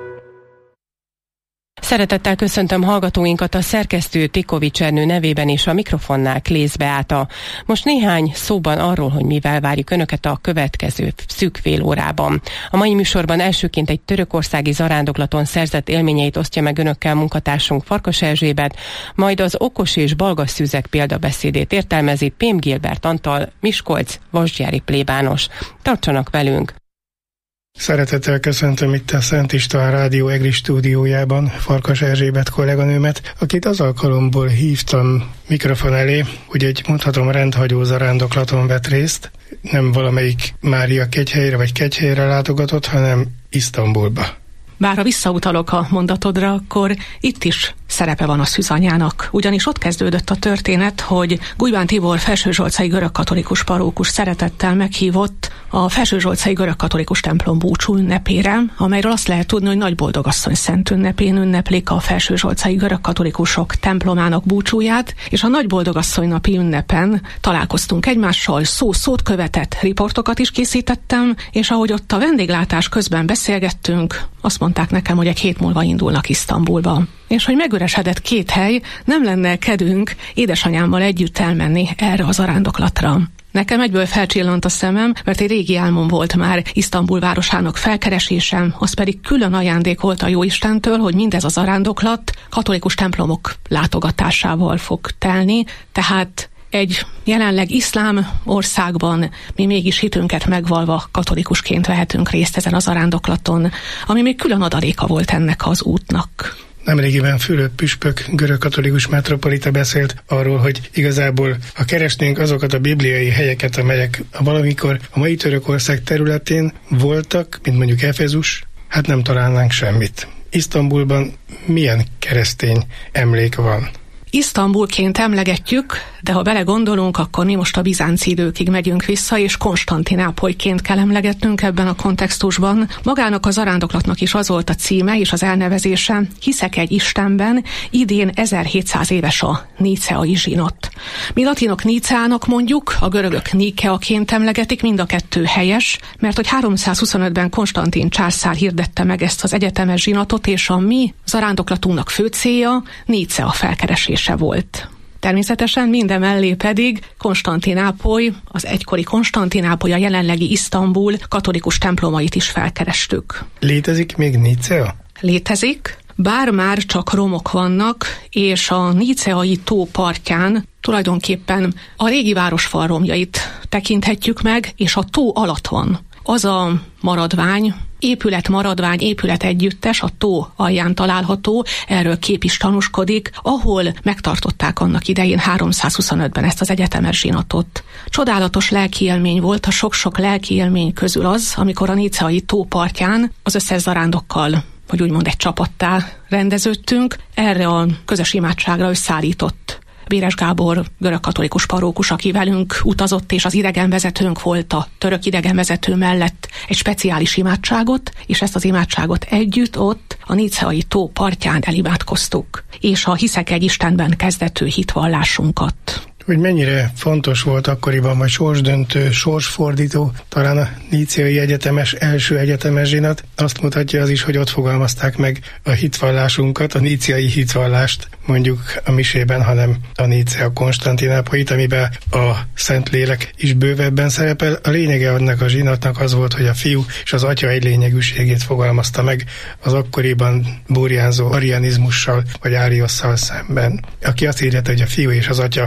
S5: Szeretettel köszöntöm hallgatóinkat, a szerkesztő Tikovics Ernő nevében és a mikrofonnál Klész Beáta. Most néhány szóban arról, hogy mivel várjuk Önöket a következő szűk fél órában. A mai műsorban elsőként egy törökországi zarándoklaton szerzett élményeit osztja meg Önökkel munkatársunk Farkas Erzsébet, majd az okos és balga szűzek példabeszédét értelmezi Pém Gilbert Antal, Miskolc, vasgyári plébános. Tartsanak velünk!
S7: Szeretettel köszöntöm itt a Szent István Rádió EGRI stúdiójában Farkas Erzsébet kolléganőmet, akit az alkalomból hívtam mikrofon elé, hogy egy mondhatom rendhagyó zarándoklaton vett részt, nem valamelyik Mária kegyhelyre vagy kegyhelyre látogatott, hanem Isztambulba.
S8: Bár ha visszautalok a mondatodra, akkor itt is szerepe van a szűzanyának, ugyanis ott kezdődött a történet, hogy Gulyván Tibor felsőzsolcai görögkatolikus parókus szeretettel meghívott a felsőzsolcai görögkatolikus templom búcsú ünnepére, amelyről azt lehet tudni, hogy Nagy Boldogasszony szent ünnepén ünneplik a felsőzsolcai görögkatolikusok templomának búcsúját, és a Nagy Boldogasszony napi ünnepen találkoztunk egymással, szó szót követett riportokat is készítettem, és ahogy ott a vendéglátás közben beszélgettünk, azt mondták nekem, hogy egy hét múlva indulnak Isztambulba. És hogy megüresedett két hely, nem lenne kedvünk édesanyámmal együtt elmenni erre az zarándoklatra. Nekem egyből felcsillant a szemem, mert egy régi álmom volt már Isztambul városának felkeresésem, az pedig külön ajándék volt a Jóistentől, hogy mindez a zarándoklat katolikus templomok látogatásával fog telni, tehát egy jelenleg iszlám országban mi mégis hitünket megvalva katolikusként vehetünk részt ezen a zarándoklaton, ami még külön adaléka volt ennek az útnak.
S7: Nemrégiben Fülöp püspök görögkatolikus metropolita beszélt arról, hogy igazából ha keresnénk azokat a bibliai helyeket, amelyek valamikor a mai Törökország területén voltak, mint mondjuk Efezus, hát nem találnánk semmit. Isztambulban milyen keresztény emlék van?
S8: Isztambulként emlegetjük, de ha belegondolunk, akkor mi most a bizánci időkig megyünk vissza, és Konstantinápolyként kell emlegetnünk ebben a kontextusban. Magának a zarándoklatnak is az volt a címe és az elnevezése: Hiszek egy Istenben, idén ezerhétszáz éves a níceai zsinat. Mi latinok Níceának mondjuk, a görögök Nikeaként emlegetik, mind a kettő helyes, mert hogy háromszázhuszonötben Konstantin császár hirdette meg ezt az egyetemes zsinatot, és a mi zarándoklatunknak fő célja Nícea felkeresése volt. Természetesen mindemellé pedig Konstantinápoly, az egykori Konstantinápoly, a jelenlegi Isztambul katolikus templomait is felkerestük.
S7: Létezik még Nícea?
S8: Létezik, bár már csak romok vannak, és a níceai tó partján tulajdonképpen a régi városfal romjait tekinthetjük meg, és a tó alatt van az a maradvány, épület maradvány, épület együttes, a tó alján található, erről kép is tanúskodik, ahol megtartották annak idején háromszázhuszonötben ezt az egyetemes zsinatot. Csodálatos lelki élmény volt, a sok-sok lelki élmény közül az, amikor a níceai tó partján az összes zarándokkal, vagy úgymond egy csapattá rendeződtünk, erre a közös imádságra összeállított Béres Gábor görögkatolikus parókus, aki velünk utazott, és az idegenvezetőnk volt a török idegenvezető mellett, egy speciális imádságot, és ezt az imádságot együtt ott a níceai tó partján elimádkoztuk, és a Hiszek egy Istenben kezdető hitvallásunkat.
S7: Hogy mennyire fontos volt akkoriban, vagy sorsdöntő, sorsfordító, talán a níceai egyetemes, első egyetemes zsinat, azt mutatja az is, hogy ott fogalmazták meg a hitvallásunkat, a níceai hitvallást, mondjuk a misében, hanem a Nícea Konstantinápolyit, amiben a Szentlélek is bővebben szerepel. A lényege annak a zsinatnak az volt, hogy a fiú és az atya egylényegűségét fogalmazta meg az akkoriban burjánzó arianizmussal, vagy áriosszal szemben. Aki azt írja, hogy a fiú és az atya nem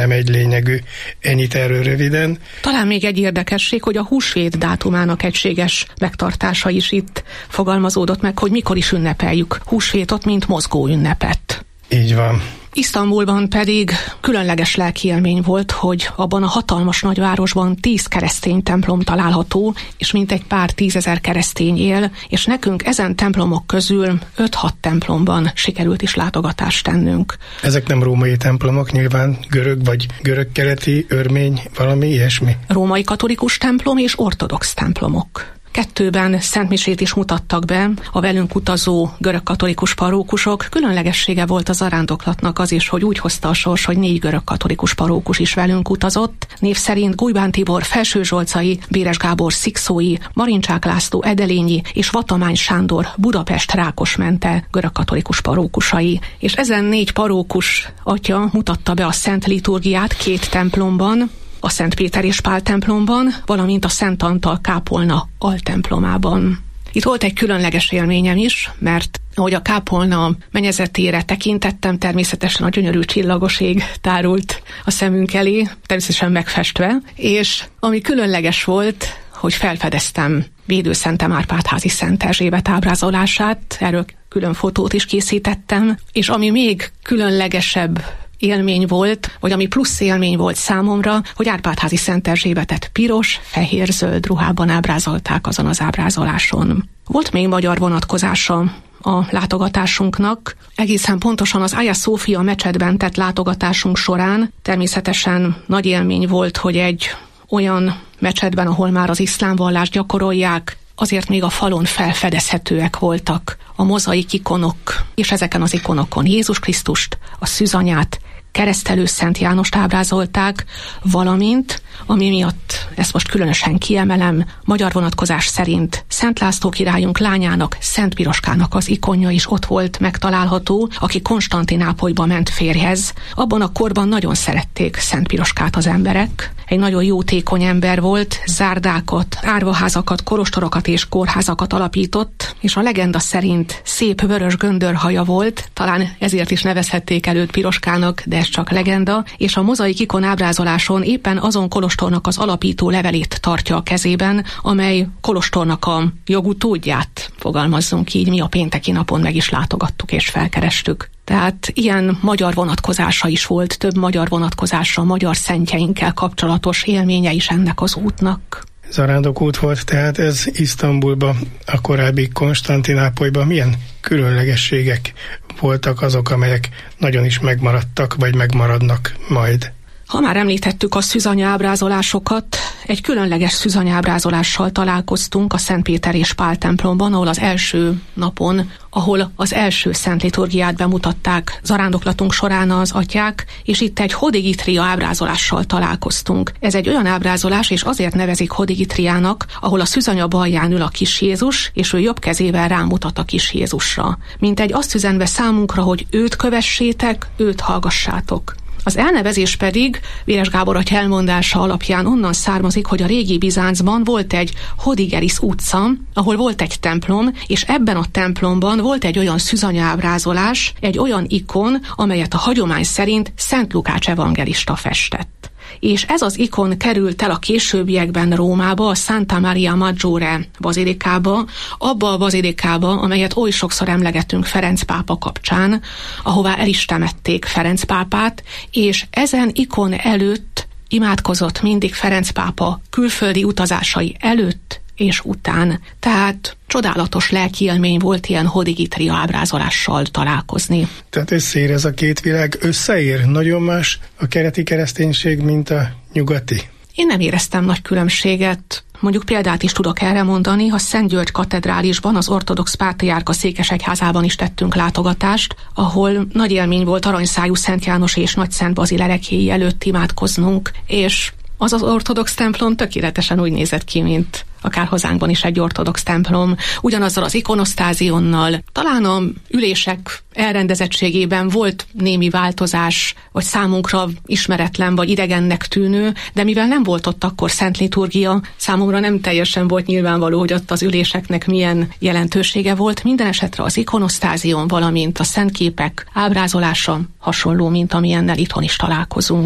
S7: nem egy lényegű. Ennyit erről röviden.
S8: Talán még egy érdekesség, hogy a húsvét dátumának egységes megtartása is itt fogalmazódott meg, hogy mikor is ünnepeljük húsvétot, mint mozgó ünnepet.
S7: Így van.
S8: Isztambulban pedig különleges lelkiélmény volt, hogy abban a hatalmas nagyvárosban tíz keresztény templom található, és mintegy pár tízezer keresztény él, és nekünk ezen templomok közül öt-hat templomban sikerült is látogatást tennünk.
S7: Ezek nem római templomok, nyilván görög vagy görög-keleti, örmény, valami ilyesmi?
S8: Római katolikus templom és ortodox templomok. Kettőben szentmisét is mutattak be a velünk utazó görögkatolikus parókusok. Különlegessége volt az zarándoklatnak az is, hogy úgy hozta a sors, hogy négy görögkatolikus parókus is velünk utazott. Név szerint Gulyván Tibor Felsőzsolcai, Béres Gábor Szikszói, Marincsák László Edelényi és Vatamány Sándor Budapest Rákosmente görögkatolikus parókusai. És ezen négy parókus atya mutatta be a szent liturgiát két templomban, a Szent Péter és Pál templomban, valamint a Szent Antal kápolna altemplomában. Itt volt egy különleges élményem is, mert ahogy a kápolna mennyezetére tekintettem, természetesen a gyönyörű csillagos ég tárult a szemünk elé, természetesen megfestve, és ami különleges volt, hogy felfedeztem Védőszentem Árpád-házi Szent Erzsébet ábrázolását, erről külön fotót is készítettem, és ami még különlegesebb élmény volt, vagy ami plusz élmény volt számomra, hogy Árpád-házi Szent Erzsébetet piros, fehér-zöld ruhában ábrázolták azon az ábrázoláson. Volt még magyar vonatkozása a látogatásunknak. Egészen pontosan az Hagia Sophia mecsetben tett látogatásunk során természetesen nagy élmény volt, hogy egy olyan mecsetben, ahol már az iszlám vallást gyakorolják, azért még a falon felfedezhetőek voltak a mozaik ikonok, és ezeken az ikonokon Jézus Krisztust, a Szűzanyát, Keresztelő Szent Jánost ábrázolták, valamint, ami miatt ezt most különösen kiemelem, magyar vonatkozás szerint Szent László királyunk lányának, Szent Piroskának az ikonja is ott volt megtalálható, aki Konstantinápolyba ment férjhez. Abban a korban nagyon szerették Szent Piroskát az emberek. Egy nagyon jótékony ember volt, zárdákat, árvaházakat, kolostorokat és kórházakat alapított, és a legenda szerint szép vörös göndörhaja volt, talán ezért is nevezhették el őt Piroskának, de ez csak legenda, és a mozaik ikon ábrázoláson éppen azon kolostornak az alapító levelét tartja a kezében, amely kolostornak a jogutódját, fogalmazzunk így, mi a pénteki napon meg is látogattuk és felkerestük. Tehát ilyen magyar vonatkozása is volt, több magyar vonatkozása, magyar szentjeinkkel kapcsolatos élménye is ennek az útnak.
S7: Zarándokút volt, tehát ez Isztambulba, a korábbi Konstantinápolyban milyen különlegességek voltak azok, amelyek nagyon is megmaradtak, vagy megmaradnak majd?
S8: Ha már említettük a szűzanya ábrázolásokat, egy különleges szűzanya ábrázolással találkoztunk a Szent Péter és Pál templomban, ahol az első napon, ahol az első szent liturgiát bemutatták zarándoklatunk során az atyák, és itt egy hodigitria ábrázolással találkoztunk. Ez egy olyan ábrázolás, és azért nevezik hodigitriának, ahol a szűzanya balján ül a kis Jézus, és ő jobb kezével rámutat a kis Jézusra. Mint egy azt üzenve számunkra, hogy őt kövessétek, őt hallgassátok. Az elnevezés pedig Véres Gábor atya elmondása alapján onnan származik, hogy a régi Bizáncban volt egy Hodigeris utca, ahol volt egy templom, és ebben a templomban volt egy olyan szűzanya ábrázolás, egy olyan ikon, amelyet a hagyomány szerint Szent Lukács evangelista festett. És ez az ikon került el a későbbiekben Rómába, a Santa Maria Maggiore bazilikába, abba a bazilikába, amelyet oly sokszor emlegetünk Ferenc pápa kapcsán, ahová el is temették Ferenc pápát, és ezen ikon előtt imádkozott mindig Ferenc pápa külföldi utazásai előtt és után. Tehát csodálatos lelkiélmény volt ilyen hodigitria ábrázolással találkozni.
S7: Tehát összeér ez a két világ, összeér? Nagyon más a keleti kereszténység, mint a nyugati?
S8: Én nem éreztem nagy különbséget. Mondjuk példát is tudok erre mondani, ha Szent György katedrálisban, az ortodox pátriárka székesegyházában is tettünk látogatást, ahol nagy élmény volt aranyszájú Szent János és Nagy Szent Bazil ereklyéi előtt imádkoznunk, és az az ortodox templom tökéletesen úgy nézett ki, mint akár hazánkban is egy ortodox templom, ugyanazzal az ikonosztázionnal. Talán a ülések elrendezettségében volt némi változás, vagy számunkra ismeretlen, vagy idegennek tűnő, de mivel nem volt ott akkor szent liturgia, számomra nem teljesen volt nyilvánvaló, hogy ott az üléseknek milyen jelentősége volt. Minden esetre az ikonosztázion, valamint a szentképek ábrázolása hasonló, mint amilyennel itthon is találkozunk.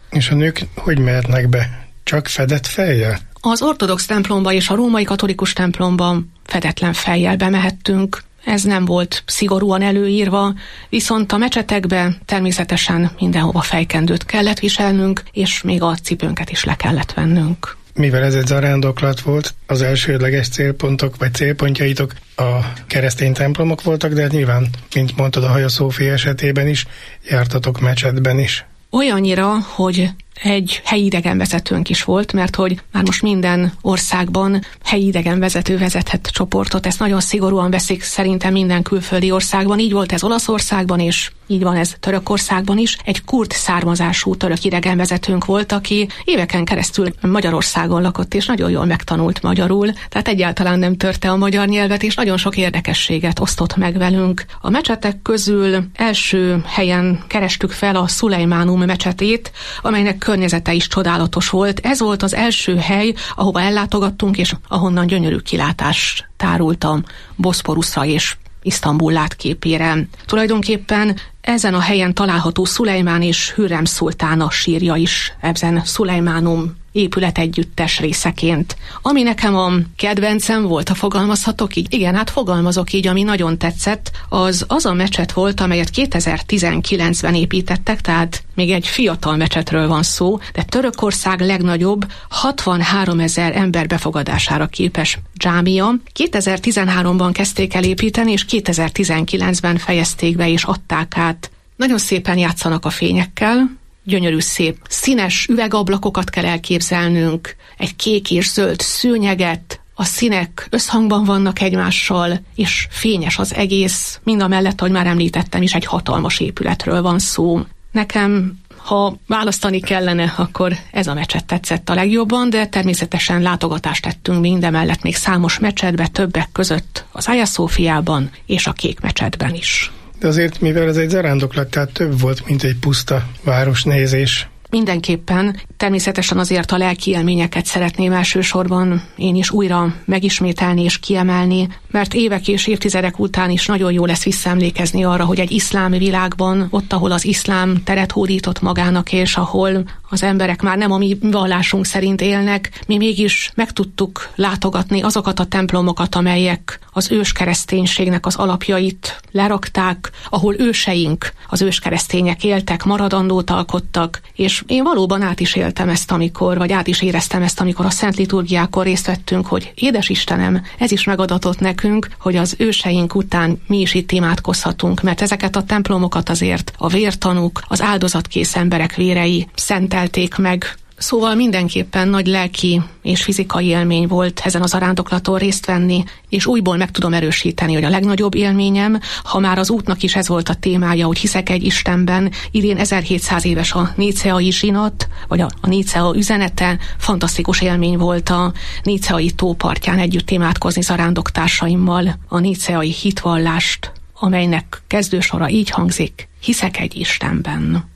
S7: És a nők hogy mehetnek be? Csak fedett fejjel?
S8: Az ortodox templomba és a római katolikus templomban fedetlen fejjel bemehettünk. Ez nem volt szigorúan előírva, viszont a mecsetekben természetesen mindenhova fejkendőt kellett viselnünk, és még a cipőnket is le kellett vennünk.
S7: Mivel ez egy zarándoklat volt, az elsődleges célpontok vagy célpontjaitok a keresztény templomok voltak, de nyilván, mint mondtad, a Hagia Szófia esetében is jártatok mecsetben is.
S8: Olyannyira, hogy egy helyi idegenvezetőnk is volt, mert hogy már most minden országban helyi idegenvezető vezethet csoportot, ezt nagyon szigorúan veszik szerintem minden külföldi országban, így volt ez Olaszországban, és így van ez Törökországban is. Egy kurd származású török idegenvezetőnk volt, aki éveken keresztül Magyarországon lakott, és nagyon jól megtanult magyarul, tehát egyáltalán nem törte a magyar nyelvet, és nagyon sok érdekességet osztott meg velünk. A mecsetek közül első helyen kerestük fel a Szulejmánum mecsetét, amelynek környezete is csodálatos volt. Ez volt az első hely, ahova ellátogattunk, és ahonnan gyönyörű kilátás tárult a Boszporuszra és Isztambul látképére. Tulajdonképpen ezen a helyen található Szulejmán és Hürrem szultána sírja is ezen Szulejmánum épület együttes részeként. Ami nekem a kedvencem volt, ha fogalmazhatok így, igen, hát fogalmazok így, ami nagyon tetszett, az az a mecset volt, amelyet kétezer-tizenkilencben építettek, tehát még egy fiatal mecsetről van szó, de Törökország legnagyobb hatvanháromezer ember befogadására képes dzsámia. kétezer-tizenháromban kezdték el építeni, és kétezer-tizenkilencben fejezték be és adták át. Nagyon szépen játszanak a fényekkel, gyönyörű szép színes üvegablakokat kell elképzelnünk, egy kék és zöld szőnyeget, a színek összhangban vannak egymással, és fényes az egész, mindamellett, ahogy már említettem is, egy hatalmas épületről van szó. Nekem, ha választani kellene, akkor ez a mecset tetszett a legjobban, de természetesen látogatást tettünk mindemellett még számos mecsetbe, többek között az Hagia Szófiában és a Kék mecsetben is.
S7: De azért, mivel ez egy zarándoklat, tehát több volt, mint egy puszta városnézés.
S8: Mindenképpen, természetesen azért a lelki élményeket szeretném elsősorban én is újra megismételni és kiemelni, mert évek és évtizedek után is nagyon jó lesz visszaemlékezni arra, hogy egy iszlám világban, ott, ahol az iszlám teret hódított magának, és ahol az emberek már nem a mi vallásunk szerint élnek, mi mégis meg tudtuk látogatni azokat a templomokat, amelyek az őskereszténységnek az alapjait lerakták, ahol őseink, az őskeresztények éltek, maradandót alkottak, és én valóban át is éltem ezt, amikor, vagy át is éreztem ezt, amikor a Szent Liturgiákon részt vettünk, hogy édes Istenem, ez is megadatott nekünk, hogy az őseink után mi is itt imádkozhatunk, mert ezeket a templomokat azért a vértanúk, az áldozatkész emberek vérei szentelték meg. Szóval mindenképpen nagy lelki és fizikai élmény volt ezen az zarándoklaton részt venni, és újból meg tudom erősíteni, hogy a legnagyobb élményem, ha már az útnak is ez volt a témája, hogy hiszek egy Istenben, idén ezerhétszáz éves a níceai zsinat, vagy a, a Nícea üzenete, fantasztikus élmény volt a níceai tópartján együtt imádkozni zarándoktársaimmal, a níceai hitvallást, amelynek kezdősora így hangzik, hiszek egy Istenben.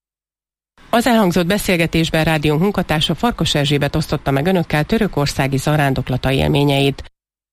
S5: Az elhangzott beszélgetésben rádió munkatársa Farkas Erzsébet osztotta meg önökkel törökországi zarándoklata élményeit.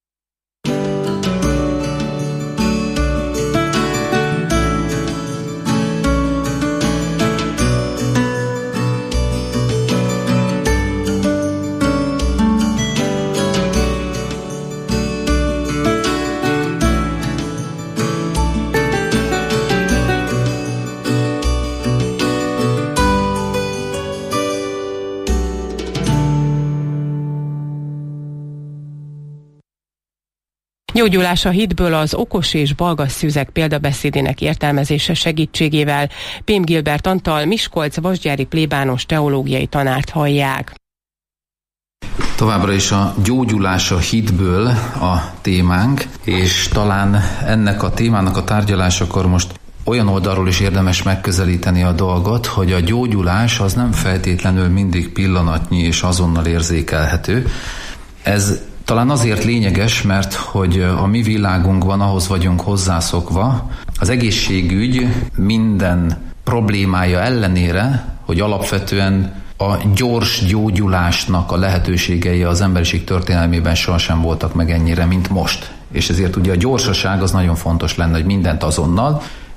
S5: Gyógyulás a hitből az okos és balgas szűzek példabeszédének értelmezése segítségével. Pém Gilbert Antal, Miskolc vasgyári plébános teológiai tanárt hallják.
S9: Továbbra is a gyógyulás a hitből a témánk, és talán ennek a témának a tárgyalásakor most olyan oldalról is érdemes megközelíteni a dolgot, hogy a gyógyulás az nem feltétlenül mindig pillanatnyi és azonnal érzékelhető. Ez talán azért lényeges, mert hogy a mi világunkban ahhoz vagyunk hozzászokva, az egészségügy minden problémája ellenére, hogy alapvetően a gyors gyógyulásnak a lehetőségei az emberiség történelmében sohasem voltak meg ennyire, mint most. És ezért ugye a gyorsaság az nagyon fontos lenne, hogy mindent azonnal,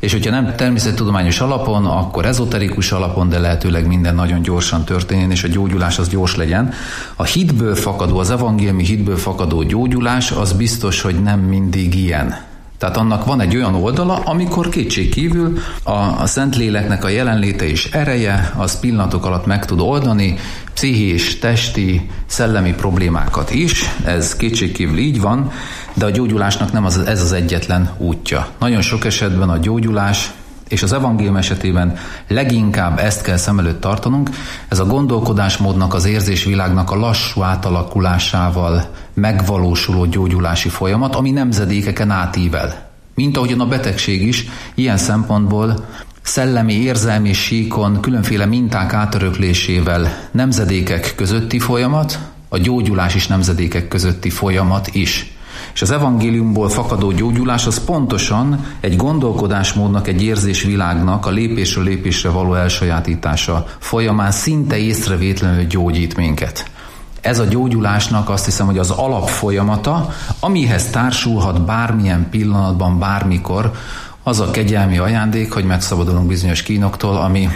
S9: és hogyha nem természettudományos alapon, akkor ezoterikus alapon, de lehetőleg minden nagyon gyorsan történjen, és a gyógyulás az gyors legyen. A hitből fakadó, az evangéliumi hitből fakadó gyógyulás az biztos, hogy nem mindig ilyen. Tehát annak van egy olyan oldala, amikor kétségkívül a, a Szentléleknek a jelenléte és ereje az pillanatok alatt meg tud oldani pszichés, testi, szellemi problémákat is, ez kétségkívül így van, de a gyógyulásnak nem az, ez az egyetlen útja. Nagyon sok esetben a gyógyulás, és az evangélium esetében leginkább ezt kell szem előtt tartanunk, ez a gondolkodásmódnak, az érzésvilágnak a lassú átalakulásával megvalósuló gyógyulási folyamat, ami nemzedékeken átível. Mint ahogyan a betegség is, ilyen szempontból szellemi, érzelmi síkon különféle minták átöröklésével nemzedékek közötti folyamat, a gyógyulás is nemzedékek közötti folyamat is. És az evangéliumból fakadó gyógyulás az pontosan egy gondolkodásmódnak, egy érzésvilágnak a lépésről lépésre való elsajátítása folyamán szinte észrevétlenül gyógyít minket. Ez a gyógyulásnak azt hiszem, hogy az alapfolyamata, amihez társulhat bármilyen pillanatban, bármikor az a kegyelmi ajándék, hogy megszabadulunk bizonyos kínoktól, ami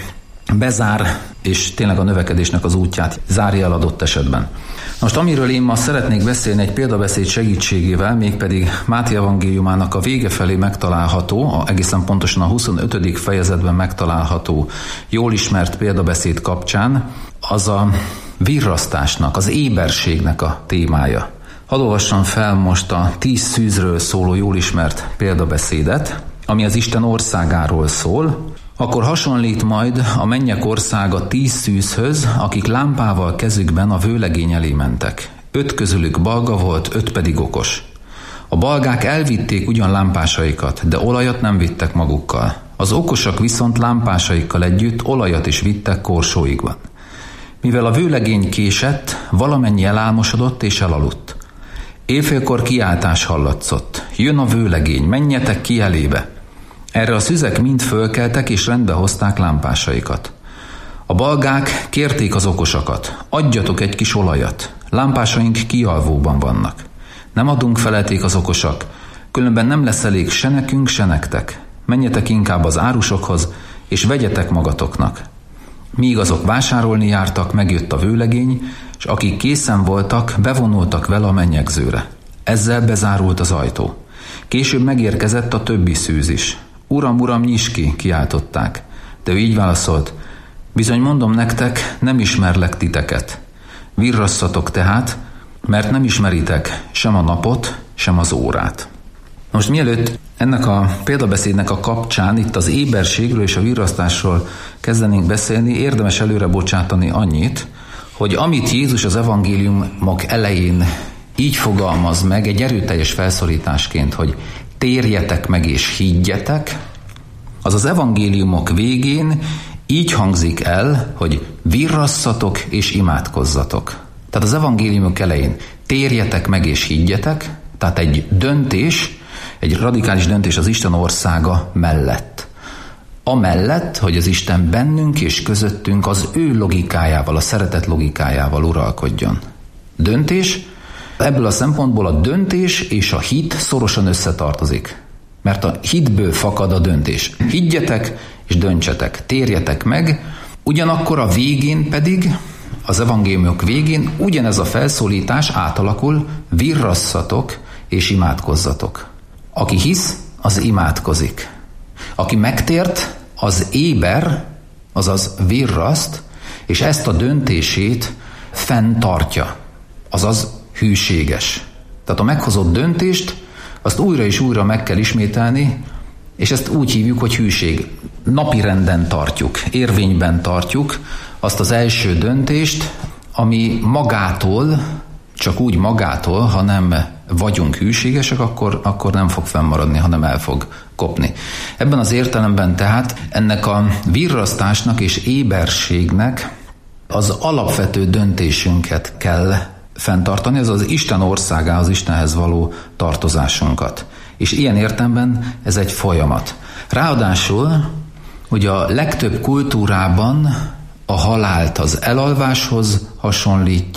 S9: bezár, és tényleg a növekedésnek az útját zárja el adott esetben. Most amiről én ma szeretnék beszélni egy példabeszéd segítségével, mégpedig Máté evangéliumának a vége felé megtalálható, egészen pontosan a huszonötödik fejezetben megtalálható jól ismert példabeszéd kapcsán, az a virrasztásnak, az éberségnek a témája. Hadd olvassam fel most a tíz szűzről szóló jól ismert példabeszédet, ami az Isten országáról szól. Akkor hasonlít majd a mennyek országa tíz szűzhöz, akik lámpával kezükben a vőlegény elé mentek. Öt közülük balga volt, öt pedig okos. A balgák elvitték ugyan lámpásaikat, de olajat nem vittek magukkal. Az okosak viszont lámpásaikkal együtt olajat is vittek korsóikban. Mivel a vőlegény késett, valamennyi elálmosodott és elaludt. Éjfélkor kiáltás hallatszott. Jön a vőlegény, menjetek ki elébe. Erre a szüzek mind fölkeltek és rendbe hozták lámpásaikat. A balgák kérték az okosakat, adjatok egy kis olajat, lámpásaink kialvóban vannak. Nem adunk, felelték az okosak, különben nem lesz elég se nekünk, se nektek. Menjetek inkább az árusokhoz, és vegyetek magatoknak. Míg azok vásárolni jártak, megjött a vőlegény, és akik készen voltak, bevonultak vele a mennyegzőre. Ezzel bezárult az ajtó. Később megérkezett a többi szűz is. Uram, uram, nyisd ki, kiáltották. De ő így válaszolt, bizony mondom nektek, nem ismerlek titeket. Virrasszatok tehát, mert nem ismeritek sem a napot, sem az órát. Most mielőtt ennek a példabeszédnek a kapcsán itt az éberségről és a virrasztásról kezdenénk beszélni, érdemes előre bocsátani annyit, hogy amit Jézus az evangéliumok elején így fogalmaz meg egy erőteljes felszólításként, hogy térjetek meg és higgyetek, az az evangéliumok végén így hangzik el, hogy virrasszatok és imádkozzatok. Tehát az evangéliumok elején térjetek meg és higgyetek, tehát egy döntés, egy radikális döntés az Isten országa mellett. Amellett, hogy az Isten bennünk és közöttünk az ő logikájával, a szeretet logikájával uralkodjon. Döntés, ebből a szempontból a döntés és a hit szorosan összetartozik. Mert a hitből fakad a döntés. Higgyetek és döntsetek, térjetek meg, ugyanakkor a végén pedig, az evangéliumok végén ugyanez a felszólítás átalakul, virrasszatok és imádkozzatok. Aki hisz, az imádkozik. Aki megtért, az éber, azaz virraszt, és ezt a döntését fenntartja, azaz hűséges. Tehát a meghozott döntést, azt újra és újra meg kell ismételni, és ezt úgy hívjuk, hogy hűség. Napirenden tartjuk, érvényben tartjuk azt az első döntést, ami magától, csak úgy magától, ha nem vagyunk hűségesek, akkor, akkor nem fog fennmaradni, hanem el fog kopni. Ebben az értelemben tehát ennek a virrasztásnak és éberségnek az alapvető döntésünket kell fenntartani, ez az Isten országához, Istenhez való tartozásunkat. És ilyen értelemben ez egy folyamat. Ráadásul, hogy a legtöbb kultúrában a halált az elalváshoz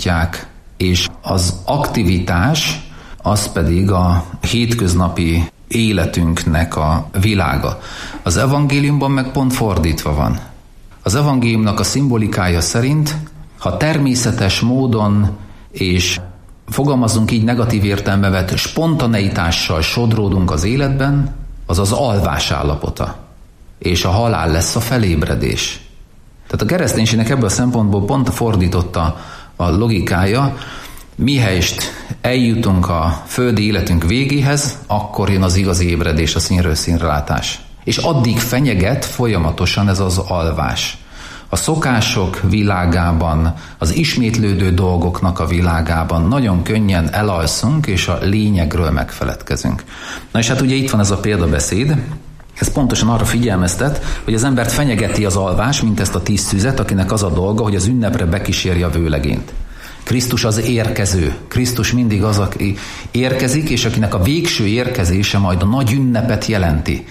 S9: hasonlítják, és az aktivitás, az pedig a hétköznapi életünknek a világa. Az evangéliumban meg pont fordítva van. Az evangéliumnak a szimbolikája szerint, ha természetes módon és fogalmazunk így negatív értelembe vett spontaneitással sodródunk az életben, az az alvás állapota. És a halál lesz a felébredés. Tehát a kereszténységnek ebből a szempontból pont fordította a logikája, mihelyest eljutunk a földi életünk végéhez, akkor jön az igazi ébredés, a színről színre látás. És addig fenyeget folyamatosan ez az alvás. A szokások világában, az ismétlődő dolgoknak a világában nagyon könnyen elalszunk, és a lényegről megfeledkezünk. Na és hát ugye itt van ez a példabeszéd, ez pontosan arra figyelmeztet, hogy az embert fenyegeti az alvás, mint ezt a tíz szüzet, akinek az a dolga, hogy az ünnepre bekíséri a vőlegényt. Krisztus az érkező. Krisztus mindig az, aki érkezik, és akinek a végső érkezése majd a nagy ünnepet jelenti.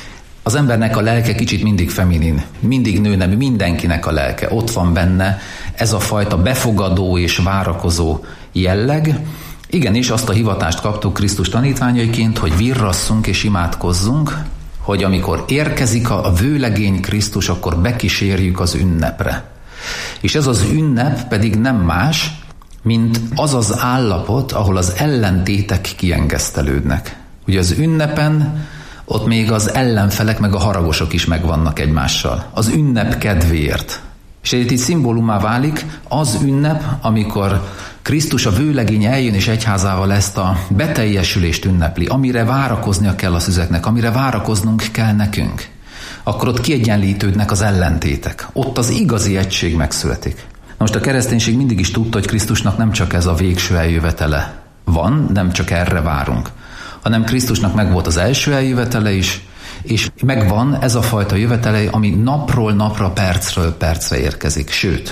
S9: Az embernek a lelke kicsit mindig feminin, mindig nőnemű, mindenkinek a lelke. Ott van benne ez a fajta befogadó és várakozó jelleg. Igenis, azt a hivatást kaptuk Krisztus tanítványaiként, hogy virrasszunk és imádkozzunk, hogy amikor érkezik a vőlegény Krisztus, akkor bekísérjük az ünnepre. És ez az ünnep pedig nem más, mint az az állapot, ahol az ellentétek kiengesztelődnek. Ugye az ünnepen ott még az ellenfelek meg a haragosok is megvannak egymással. Az ünnep kedvéért. És itt így szimbólumá válik az ünnep, amikor Krisztus a vőlegény eljön és egyházával ezt a beteljesülést ünnepli, amire várakoznia kell a szüzeknek, amire várakoznunk kell nekünk. Akkor ott kiegyenlítődnek az ellentétek. Ott az igazi egység megszületik. Na most a kereszténység mindig is tudta, hogy Krisztusnak nem csak ez a végső eljövetele van, nem csak erre várunk, hanem Krisztusnak megvolt az első eljövetele is, és megvan ez a fajta jövetele, ami napról napra, percről percre érkezik. Sőt,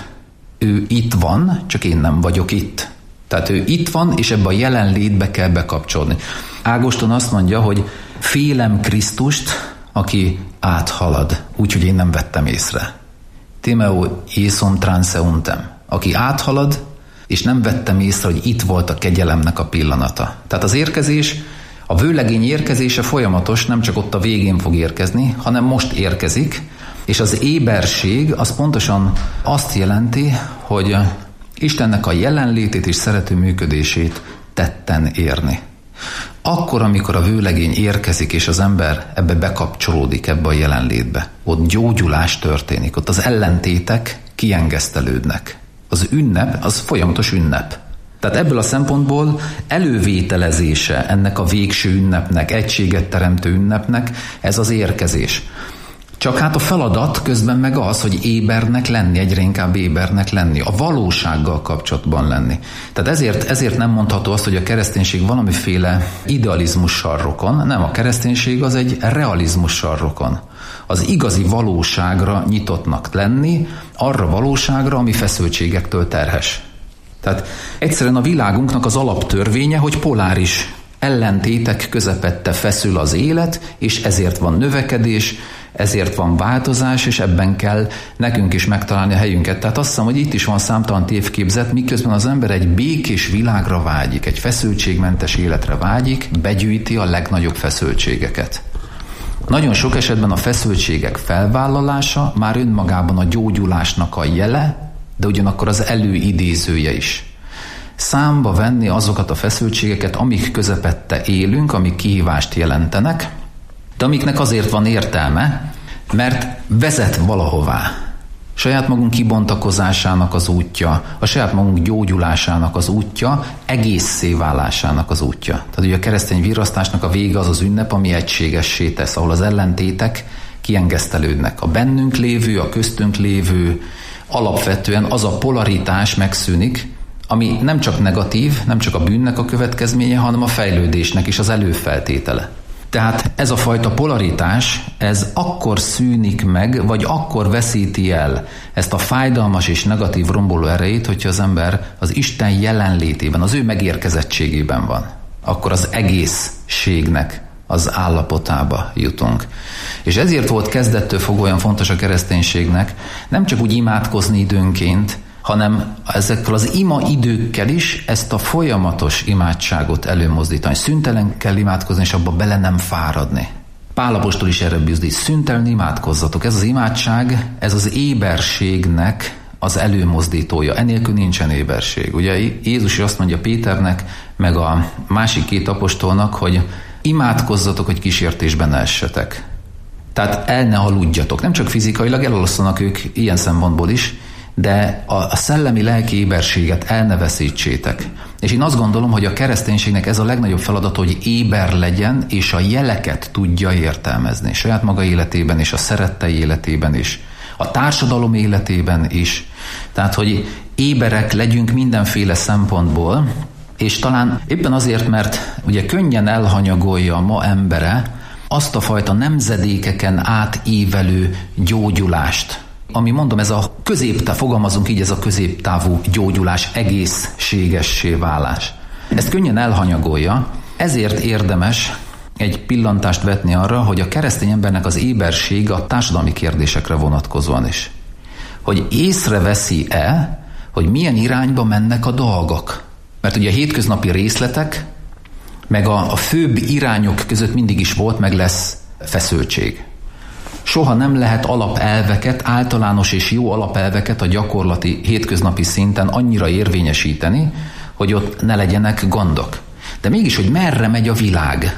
S9: ő itt van, csak én nem vagyok itt. Tehát ő itt van, és ebbe a jelenlétbe kell bekapcsolni. Ágoston azt mondja, hogy félem Krisztust, aki áthalad, úgyhogy én nem vettem észre. Timeo iesom transeuntem, aki áthalad, és nem vettem észre, hogy itt volt a kegyelemnek a pillanata. Tehát az érkezés, a vőlegény érkezése folyamatos, nem csak ott a végén fog érkezni, hanem most érkezik, és az éberség az pontosan azt jelenti, hogy Istennek a jelenlétét és szerető működését tetten érni. Akkor, amikor a vőlegény érkezik, és az ember ebbe bekapcsolódik, ebbe a jelenlétbe, ott gyógyulás történik, ott az ellentétek kiengesztelődnek. Az ünnep, az folyamatos ünnep. Tehát ebből a szempontból elővételezése ennek a végső ünnepnek, egységet teremtő ünnepnek, ez az érkezés. Csak hát a feladat közben meg az, hogy ébernek lenni, egyre inkább ébernek lenni, a valósággal kapcsolatban lenni. Tehát ezért, ezért nem mondható azt, hogy a kereszténység valamiféle idealizmussal rokon, nem, a kereszténység az egy realizmussal rokon. Az igazi valóságra nyitottnak lenni, arra valóságra, ami feszültségektől terhes. Tehát egyszerűen a világunknak az alaptörvénye, hogy poláris ellentétek közepette feszül az élet, és ezért van növekedés, ezért van változás, és ebben kell nekünk is megtalálni a helyünket. Tehát azt hiszem, hogy itt is van számtalan tévképzet, miközben az ember egy békés világra vágyik, egy feszültségmentes életre vágyik, begyűjti a legnagyobb feszültségeket. Nagyon sok esetben a feszültségek felvállalása már önmagában a gyógyulásnak a jele, de ugyanakkor az előidézője is. Számba venni azokat a feszültségeket, amik közepette élünk, amik kihívást jelentenek, de amiknek azért van értelme, mert vezet valahová. Saját magunk kibontakozásának az útja, a saját magunk gyógyulásának az útja, egészszé válásának az útja. Tehát ugye a keresztény virrasztásnak a vége az az ünnep, ami egységessé tesz, ahol az ellentétek kiengesztelődnek. A bennünk lévő, a köztünk lévő, alapvetően az a polaritás megszűnik, ami nem csak negatív, nem csak a bűnnek a következménye, hanem a fejlődésnek is az előfeltétele. Tehát ez a fajta polaritás, ez akkor szűnik meg, vagy akkor veszíti el ezt a fájdalmas és negatív romboló erejét, hogyha az ember az Isten jelenlétében, az ő megérkezettségében van. Akkor az egészségnek az állapotába jutunk. És ezért volt kezdettől fogva olyan fontos a kereszténységnek nem csak úgy imádkozni időnként, hanem ezekkel az ima időkkel is ezt a folyamatos imádságot előmozdítani. Szüntelen kell imádkozni, és abba bele nem fáradni. Pál apostol is erre bízdi, szüntelen imádkozzatok. Ez az imádság, ez az éberségnek az előmozdítója. Enélkül nincsen éberség. Ugye Jézus is azt mondja Péternek, meg a másik két apostolnak, hogy imádkozzatok, hogy kísértésben ne essetek. Tehát el ne aludjatok. Nem csak fizikailag, elalusszanak ők ilyen szempontból is, de a, a szellemi lelki éberséget el ne veszítsétek. És én azt gondolom, hogy a kereszténységnek ez a legnagyobb feladat, hogy éber legyen, és a jeleket tudja értelmezni. Saját maga életében és a szerettei életében is. A társadalom életében is. Tehát, hogy éberek legyünk mindenféle szempontból, és talán éppen azért, mert ugye könnyen elhanyagolja a ma embere azt a fajta nemzedékeken átívelő gyógyulást, ami mondom, ez a középtávú, fogalmazunk így, ez a középtávú gyógyulás, egészségessé válás. Ezt könnyen elhanyagolja, ezért érdemes egy pillantást vetni arra, hogy a keresztény embernek az ébersége a társadalmi kérdésekre vonatkozóan is. Hogy észreveszi-e, hogy milyen irányba mennek a dolgok. Mert ugye a hétköznapi részletek, meg a, a főbb irányok között mindig is volt, meg lesz feszültség. Soha nem lehet alapelveket, általános és jó alapelveket a gyakorlati, hétköznapi szinten annyira érvényesíteni, hogy ott ne legyenek gondok. De mégis, hogy merre megy a világ,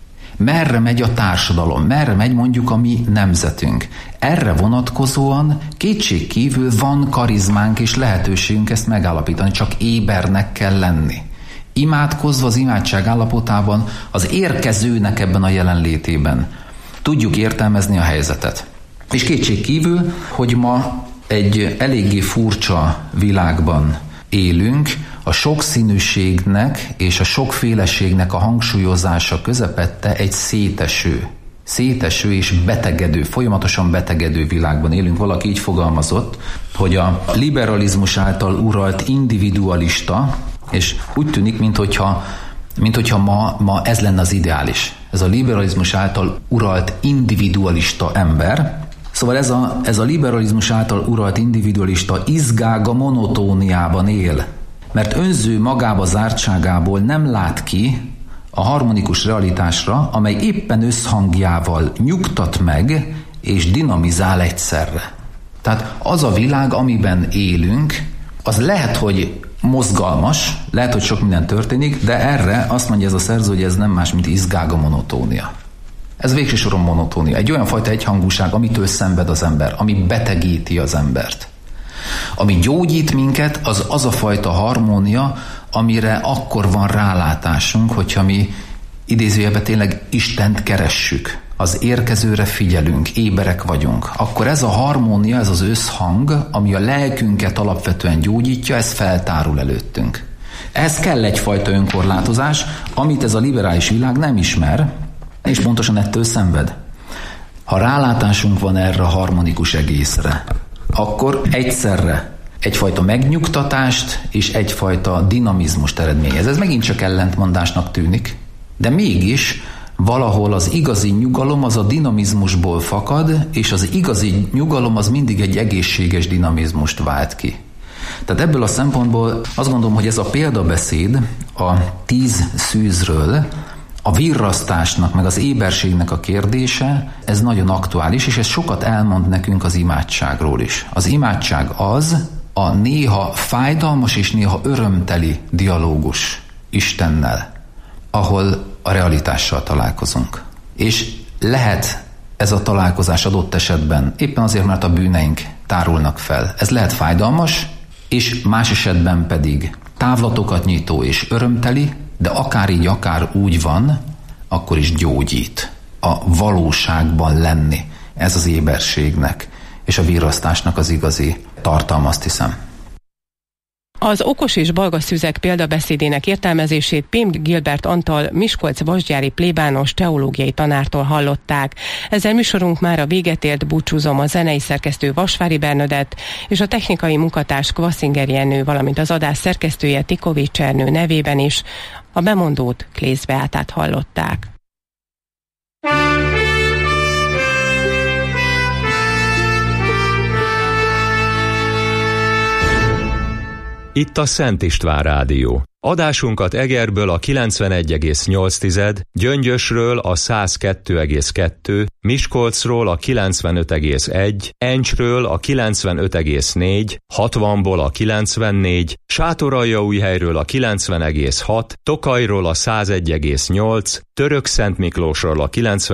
S9: merre megy a társadalom, merre megy mondjuk a mi nemzetünk. Erre vonatkozóan kétségkívül van karizmánk és lehetőségünk ezt megállapítani, csak ébernek kell lenni. Imádkozva az imádság állapotában, az érkezőnek ebben a jelenlétében tudjuk értelmezni a helyzetet. És kétségkívül, hogy ma egy eléggé furcsa világban élünk, a sokszínűségnek és a sokféleségnek a hangsúlyozása közepette egy széteső, széteső és betegedő, folyamatosan betegedő világban élünk. Valaki így fogalmazott, hogy a liberalizmus által uralt individualista, és úgy tűnik, minthogyha, minthogyha ma, ma ez lenne az ideális. Ez a liberalizmus által uralt individualista ember. Szóval ez a, ez a liberalizmus által uralt individualista izgága monotóniában él. Mert önző magába zártságából nem lát ki a harmonikus realitásra, amely éppen összhangjával nyugtat meg és dinamizál egyszerre. Tehát az a világ, amiben élünk, az lehet, hogy mozgalmas, lehet, hogy sok minden történik, de erre azt mondja ez a szerző, hogy ez nem más, mint izgága monotónia. Ez végső soron monotónia. Egy olyan fajta egyhangúság, amitől szenved az ember, ami betegíti az embert. Ami gyógyít minket, az az a fajta harmónia, amire akkor van rálátásunk, hogyha mi idézőjelben tényleg Istent keressük, az érkezőre figyelünk, éberek vagyunk. Akkor ez a harmónia, ez az összhang, ami a lelkünket alapvetően gyógyítja, ez feltárul előttünk. Ehhez kell egyfajta önkorlátozás, amit ez a liberális világ nem ismer, és pontosan ettől szenved. Ha rálátásunk van erre a harmonikus egészre, akkor egyszerre egyfajta megnyugtatást és egyfajta dinamizmust eredményez. Ez megint csak ellentmondásnak tűnik, de mégis valahol az igazi nyugalom az a dinamizmusból fakad, és az igazi nyugalom az mindig egy egészséges dinamizmust vált ki. Tehát ebből a szempontból azt gondolom, hogy ez a példabeszéd a tíz szűzről, a virrasztásnak, meg az éberségnek a kérdése, ez nagyon aktuális, és ez sokat elmond nekünk az imádságról is. Az imádság az a néha fájdalmas és néha örömteli dialógus Istennel, ahol a realitással találkozunk. És lehet ez a találkozás adott esetben, éppen azért, mert a bűneink tárulnak fel. Ez lehet fájdalmas, és más esetben pedig távlatokat nyitó és örömteli, de akár így, akár úgy van, akkor is gyógyít. A valóságban lenni. Ez az éberségnek és a virrasztásnak az igazi tartalma, azt hiszem.
S5: Az okos és balga szüzek példabeszédének értelmezését Pém Gilbert Antal miskolc-vasgyári plébános teológiai tanártól hallották. Ezzel műsorunk már a véget ért, búcsúzom a zenei szerkesztő Vasvári Bernadett és a technikai munkatárs Kvasszinger Jenő, valamint az adás szerkesztője Tikovics Ernő nevében is. A bemondót Klész Beátát hallották.
S10: Itt a Szent István Rádió. Adásunkat Egerből a kilencvenegy egész nyolc, Gyöngyösről a száz kettő egész kettő, Miskolcról a kilencvenöt egész egy, Encsről a kilencvenöt egész négy, hatvanból a kilencvennégy, Sátoraljaújhelyről a kilencven egész hat, Tokajról a száz egy egész nyolc, Törökszentmiklósról a kilencven